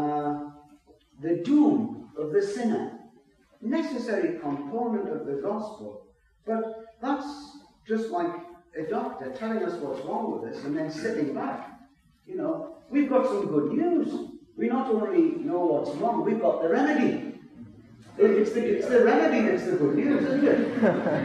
doom of the sinner, necessary component of the gospel, but that's just like a doctor telling us what's wrong with us and then sitting back. You know, we've got some good news. We not only know what's wrong, we've got the remedy. It's the remedy that's the good news, isn't it?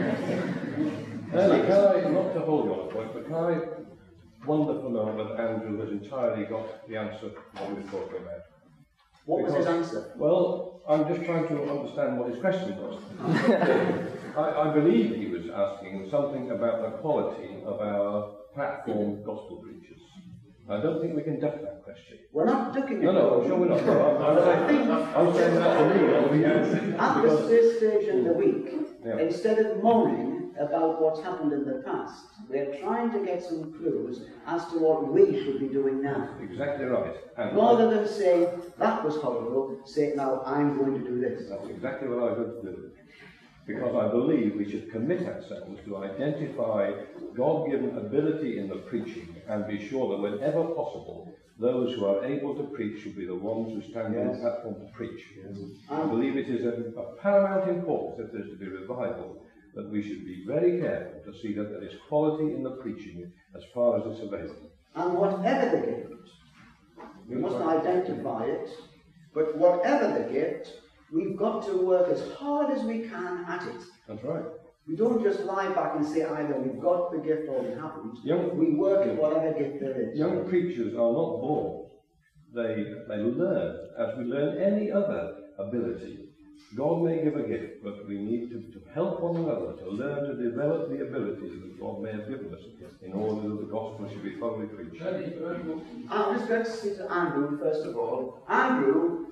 Can I, not to hold you on a point, but can I wonder for a moment that Andrew has entirely got the answer to what we were talking about? What was his answer? Well, I'm just trying to understand what his question was. I believe he was asking something about the quality of our platform gospel preachers. I don't think we can duck that question. We're not ducking it. No, I'm sure we're not. I'm saying that to me. At this stage in the week, instead of moaning about what's happened in the past. We're trying to get some clues as to what we should be doing now. Exactly right. And rather than say, that was horrible, say, now I'm going to do this. That's exactly what I would do. Because I believe we should commit ourselves to identify God-given ability in the preaching and be sure that whenever possible, those who are able to preach should be the ones who stand on the platform to preach. I believe it is of paramount importance, if there's to be revival, that we should be very careful to see that there is quality in the preaching as far as it's available. And whatever the gift, we must identify it, but whatever the gift, we've got to work as hard as we can at it. That's right. We don't just lie back and say either we've got the gift or we haven't. We work at whatever gift there is. Young preachers are not born. They learn, as we learn any other ability. God may give a gift, but we need to help one another to learn to develop the abilities that God may have given us in order that the gospel should be thoroughly preached. I'm just going to say to Andrew, first of all. Andrew,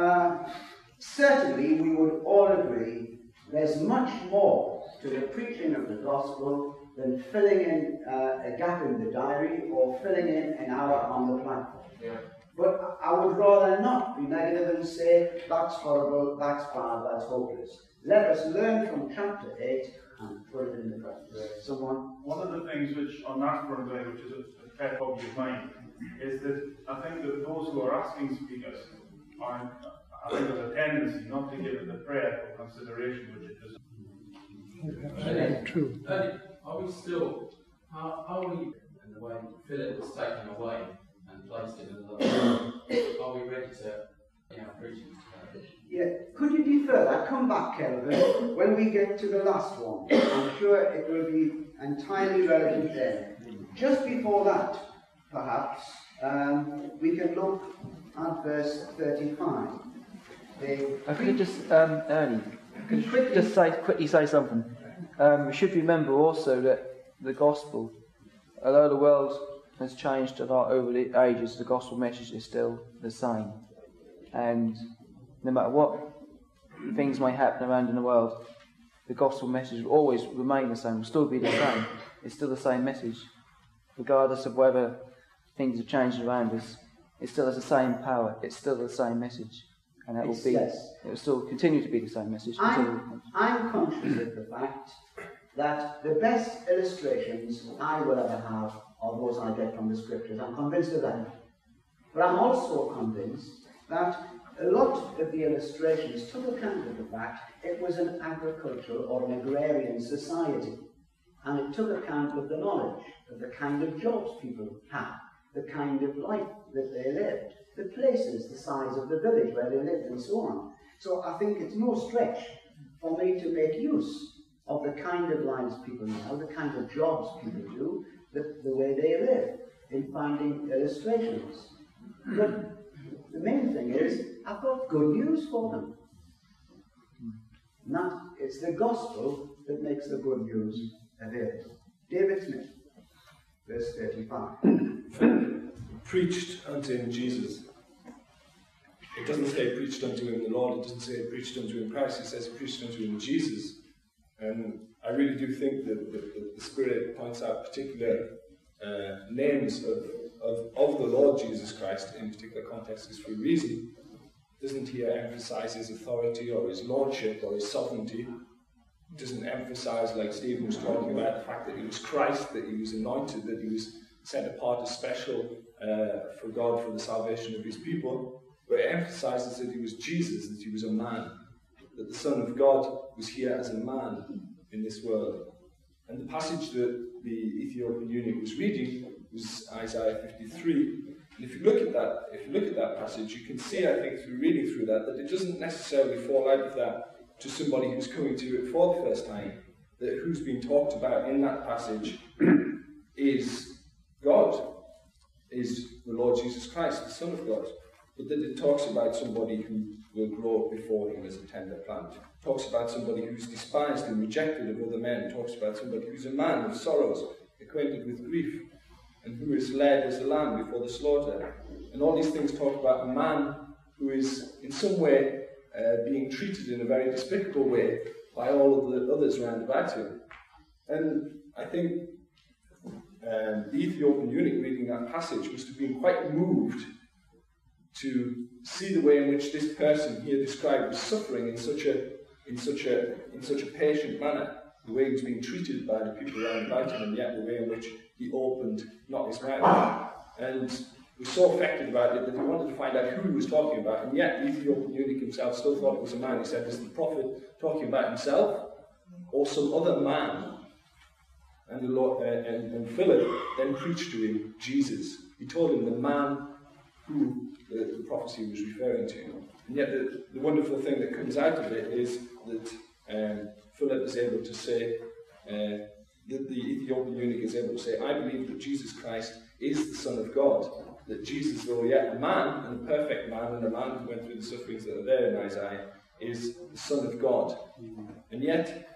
certainly we would all agree there's much more to the preaching of the gospel than filling in a gap in the diary or filling in an hour on the platform. Yeah. But I would rather not be negative and say, that's horrible, that's bad, that's hopeless. Let us learn from chapter 8 and put it in the present. Someone? One of the things which, on that front, which is a pet hobby of mine, is that I think that those who are asking speakers I think there's a tendency not to give it the prayer for consideration which it deserves. True. Are we still, are we, in the way Philip was taken away and placed in another place, are we ready to, preaching together? Yeah, could you defer that? Come back, Kelvin, when we get to the last one. I'm sure it will be entirely relevant there. Just before that, perhaps, we can look at verse 35. I could just, Ernie, could you just quickly say something? We should remember also that the gospel, although the world has changed a lot over the ages, the gospel message is still the same. And no matter what things may happen around in the world, the gospel message will always remain the same, will still be the same. It's still the same message. Regardless of whether things have changed around us, it still has the same power, it's still the same message. And it will still continue to be the same message. I'm conscious of the fact that the best illustrations I will ever have are those I get from the scriptures. I'm convinced of that. But I'm also convinced that a lot of the illustrations took account of the fact it was an agricultural or an agrarian society. And it took account of the knowledge of the kind of jobs people had, the kind of life that they lived, the places, the size of the village where they lived, and so on. So I think it's no stretch for me to make use of the kind of lives people know, the kind of jobs people do, the way they live, in finding illustrations. But the main thing is, I've got good news for them. And that it's the gospel that makes the good news available. David Smith, verse 35. Preached unto him Jesus. It doesn't say preached unto him the Lord, it doesn't say preached unto him Christ, it says preached unto him Jesus. And I really do think that the Spirit points out particular names of the Lord Jesus Christ in particular contexts for a reason. Doesn't here emphasize his authority or his lordship or his sovereignty. Doesn't emphasize, like Stephen was talking about, the fact that he was Christ, that he was anointed, that he was set apart as special for God for the salvation of his people. But it emphasizes that he was Jesus, that he was a man, that the Son of God was here as a man in this world. And the passage that the Ethiopian eunuch was reading was Isaiah 53. And if you look at that passage, you can see, I think, through reading through that it doesn't necessarily fall out of that to somebody who's coming to it for the first time. That who's being talked about in that passage is God, is the Lord Jesus Christ, the Son of God. But that it talks about somebody who will grow before him as a tender plant. It talks about somebody who's despised and rejected of other men. It talks about somebody who's a man of sorrows, acquainted with grief, and who is led as a lamb before the slaughter. And all these things talk about a man who is in some way being treated in a very despicable way by all of the others round about him. And I think the Ethiopian eunuch reading that passage must have been quite moved to see the way in which this person here described was suffering in such a patient manner, the way he was being treated by the people around about him, and yet the way in which he opened not his mouth, and was so affected about it that he wanted to find out who he was talking about, and yet the Ethiopian eunuch himself still thought it was a man. He said, is the prophet talking about himself or some other man? And the Lord, and Philip then preached to him Jesus. He told him the man who the prophecy was referring to. And yet the wonderful thing that comes out of it is that Philip is able to say, that the Ethiopian eunuch is able to say, I believe that Jesus Christ is the Son of God. That Jesus, though yet a man, and a perfect man, and a man who went through the sufferings that are there in Isaiah, is the Son of God. And yet,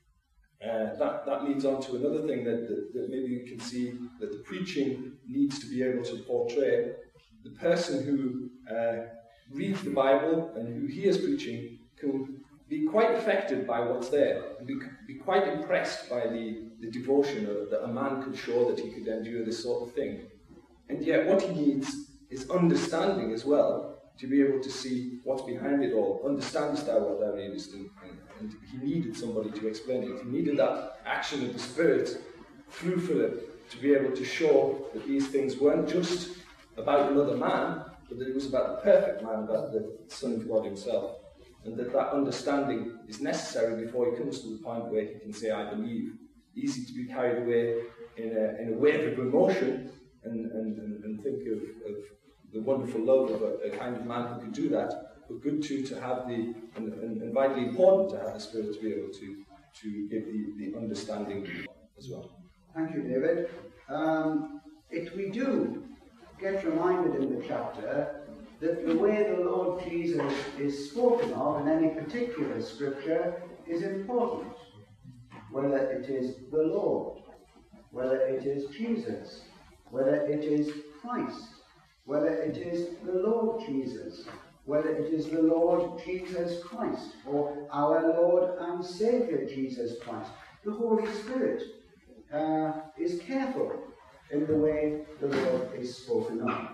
that leads on to another thing that maybe you can see, that the preaching needs to be able to portray. The person who reads the Bible and who hears preaching can be quite affected by what's there, and be quite impressed by the devotion that a man could show, that he could endure this sort of thing. And yet what he needs is understanding as well, to be able to see what's behind it all. Understandest thou what thou readest? And he needed somebody to explain it. He needed that action of the Spirit through Philip to be able to show that these things weren't just about another man, but that it was about the perfect man, about the Son of God himself. And that understanding is necessary before he comes to the point where he can say, I believe. Easy to be carried away in a wave of emotion and think of the wonderful love of a kind of man who could do that, but good too to have and vitally important to have the Spirit to be able to give the understanding as well. Thank you, David. We do get reminded in the chapter that the way the Lord Jesus is spoken of in any particular scripture is important. Whether it is the Lord, whether it is Jesus, whether it is Christ, whether it is the Lord Jesus, whether it is the Lord Jesus Christ, or our Lord and Saviour Jesus Christ. The Holy Spirit is careful in the way the Lord is spoken of.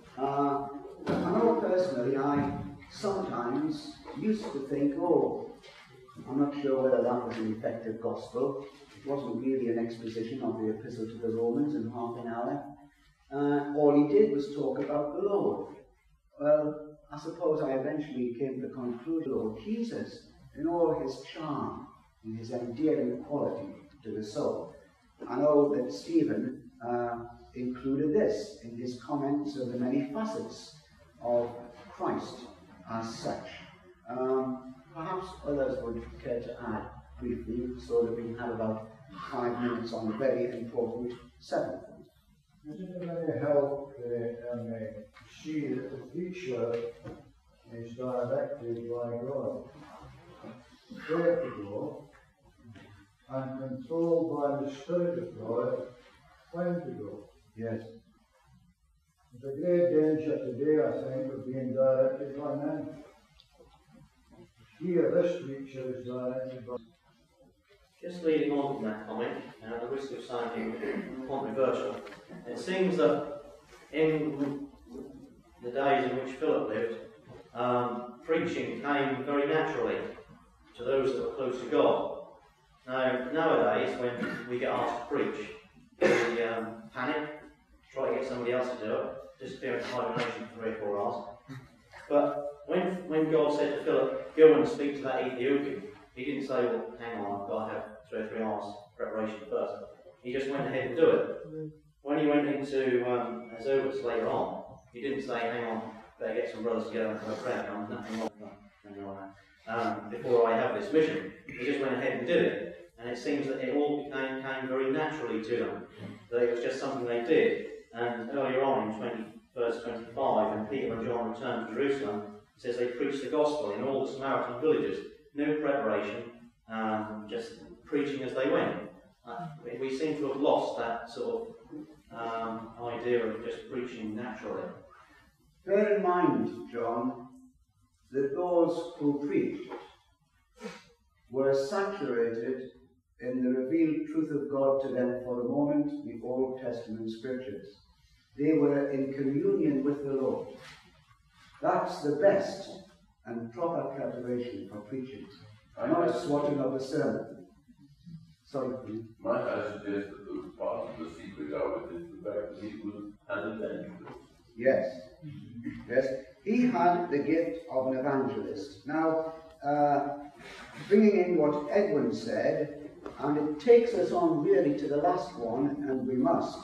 I know personally, I sometimes used to think, I'm not sure whether that was an effective gospel. It wasn't really an exposition of the epistle to the Romans in half an hour. All he did was talk about the Lord. Well, I suppose I eventually came to the conclusion, Lord Jesus, in all his charm and his endearing quality to the soul. I know that Stephen included this in his comments of the many facets of Christ as such. Perhaps others would care to add briefly, so that we have about 5 minutes on the very important 7th. Is it of any help and see that the preacher is directed by God, where to go, and controlled by the Spirit of God when to go? Yes. It's a great danger today, I think, of being directed by men. Here, this preacher is directed by. Just leading on from that comment, at the risk of sounding controversial, it seems that in the days in which Philip lived, preaching came very naturally to those that were close to God. Now, nowadays, when we get asked to preach, we panic, try to get somebody else to do it, disappear into hibernation for 3 or 4 hours. But when God said to Philip, go and speak to that Ethiopian, he didn't say, well, hang on, I've got to have 2 or 3 hours preparation first. He just went ahead and do it. When he went into Azotus later on, he didn't say, hang on, better get some brothers together and have a prayer. Nothing wrong before I have this mission. He just went ahead and did it. And it seems that it all came very naturally to them. That it was just something they did. And earlier on in verse 25, when Peter and John returned to Jerusalem, it says they preached the gospel in all the Samaritan villages. No preparation, just preaching as they went. We seem to have lost that sort of idea of just preaching naturally. Bear in mind, John, that those who preached were saturated in the revealed truth of God to them for the moment, the Old Testament scriptures. They were in communion with the Lord. That's the best and proper preparation for preaching, not a swatting of the sermon. Sorry, please. Might I suggest that there was part of the secret of it is the fact that he was an evangelist? Yes. Yes. He had the gift of an evangelist. Now, bringing in what Edwin said, and it takes us on really to the last one, and we must.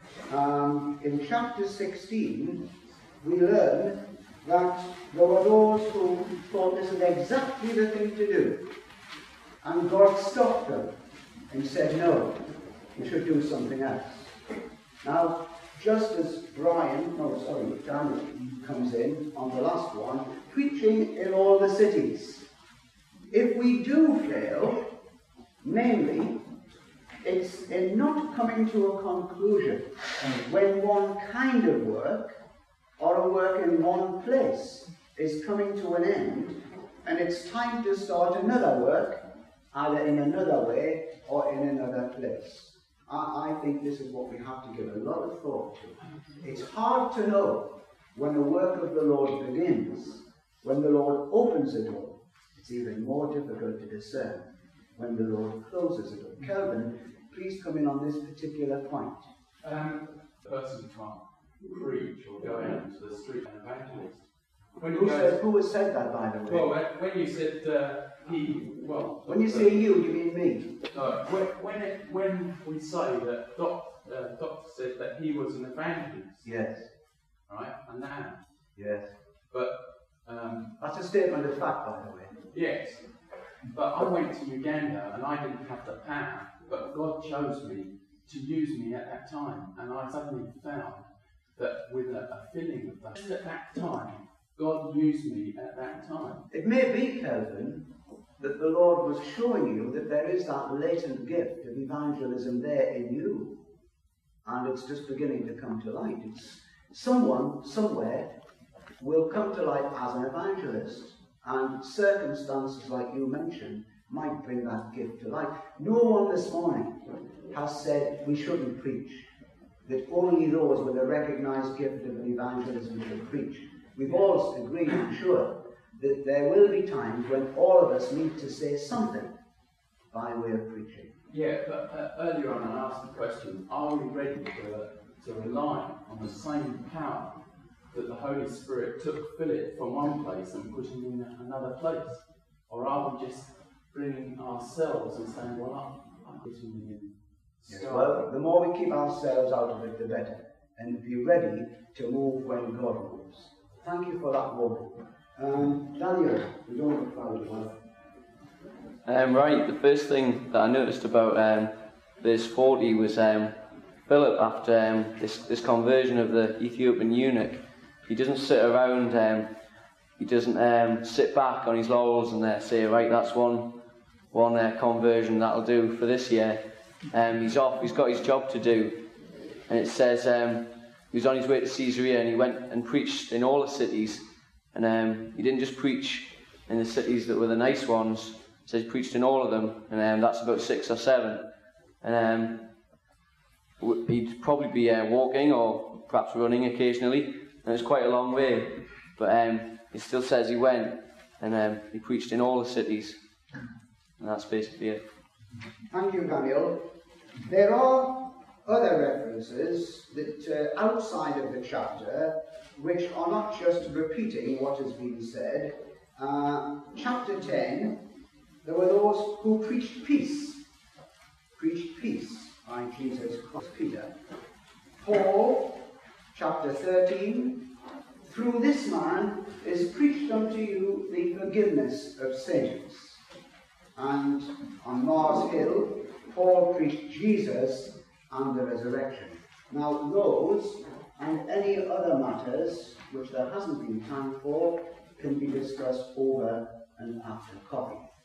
In chapter 16, we learn that there were those who thought this was exactly the thing to do. And God stopped them and said, no, you should do something else. Now, just as Daniel comes in on the last one, preaching in all the cities. If we do fail, mainly, it's in not coming to a conclusion when one kind of work or a work in one place is coming to an end, and it's time to start another work, either in another way or in another place. I think this is what we have to give a lot of thought to. It's hard to know when the work of the Lord begins, when the Lord opens a door. It's even more difficult to discern when the Lord closes a door. Kelvin, please come in on this particular point. The person can't preach or go out into the street and evangelist. Who has said that, by the way? Well, when you said when you say you mean me? When we say that Doctor said that he was an evangelist. Yes. Right? And now. Yes. But that's a statement of fact, by the way. Yes. But I went to Uganda and I didn't have the power, but God chose me to use me at that time, and I suddenly found that with a feeling of that, at that time, God used me at that time. It may be, Kelvin, that the Lord was showing you that there is that latent gift of evangelism there in you, and it's just beginning to come to light. It's someone, somewhere, will come to light as an evangelist, and circumstances like you mentioned might bring that gift to light. No one this morning has said we shouldn't preach, that only those with a recognized gift of an evangelism should preach. We've all agreed, I'm sure, that there will be times when all of us need to say something by way of preaching. Yeah, but earlier on I asked the question, are we ready to rely on the same power that the Holy Spirit took Philip from one place and put him in another place? Or are we just bringing ourselves and saying, well, I'm putting him in? Yes, well, the more we keep ourselves out of it, the better. And be ready to move when God moves. Thank you for that warning. Daniel, we don't look proud of Right, the first thing that I noticed about verse 40 was Philip, after this conversion of the Ethiopian eunuch, he doesn't sit around, he doesn't sit back on his laurels and say, right, that's one conversion, that'll do for this year. He's off, he's got his job to do. And it says he was on his way to Caesarea and he went and preached in all the cities. And he didn't just preach in the cities that were the nice ones, it says he preached in all of them, and that's about 6 or 7. And he'd probably be walking or perhaps running occasionally, and it's quite a long way. But it still says he went and he preached in all the cities. And that's basically it. Thank you, Daniel. There are other references that outside of the chapter which are not just repeating what has been said. Chapter 10, there were those who preached peace by Jesus Christ. Peter. Paul, chapter 13, through this man is preached unto you the forgiveness of sins. And on Mars Hill, Paul preached Jesus and the resurrection. Now those and any other matters which there hasn't been time for can be discussed over and after coffee.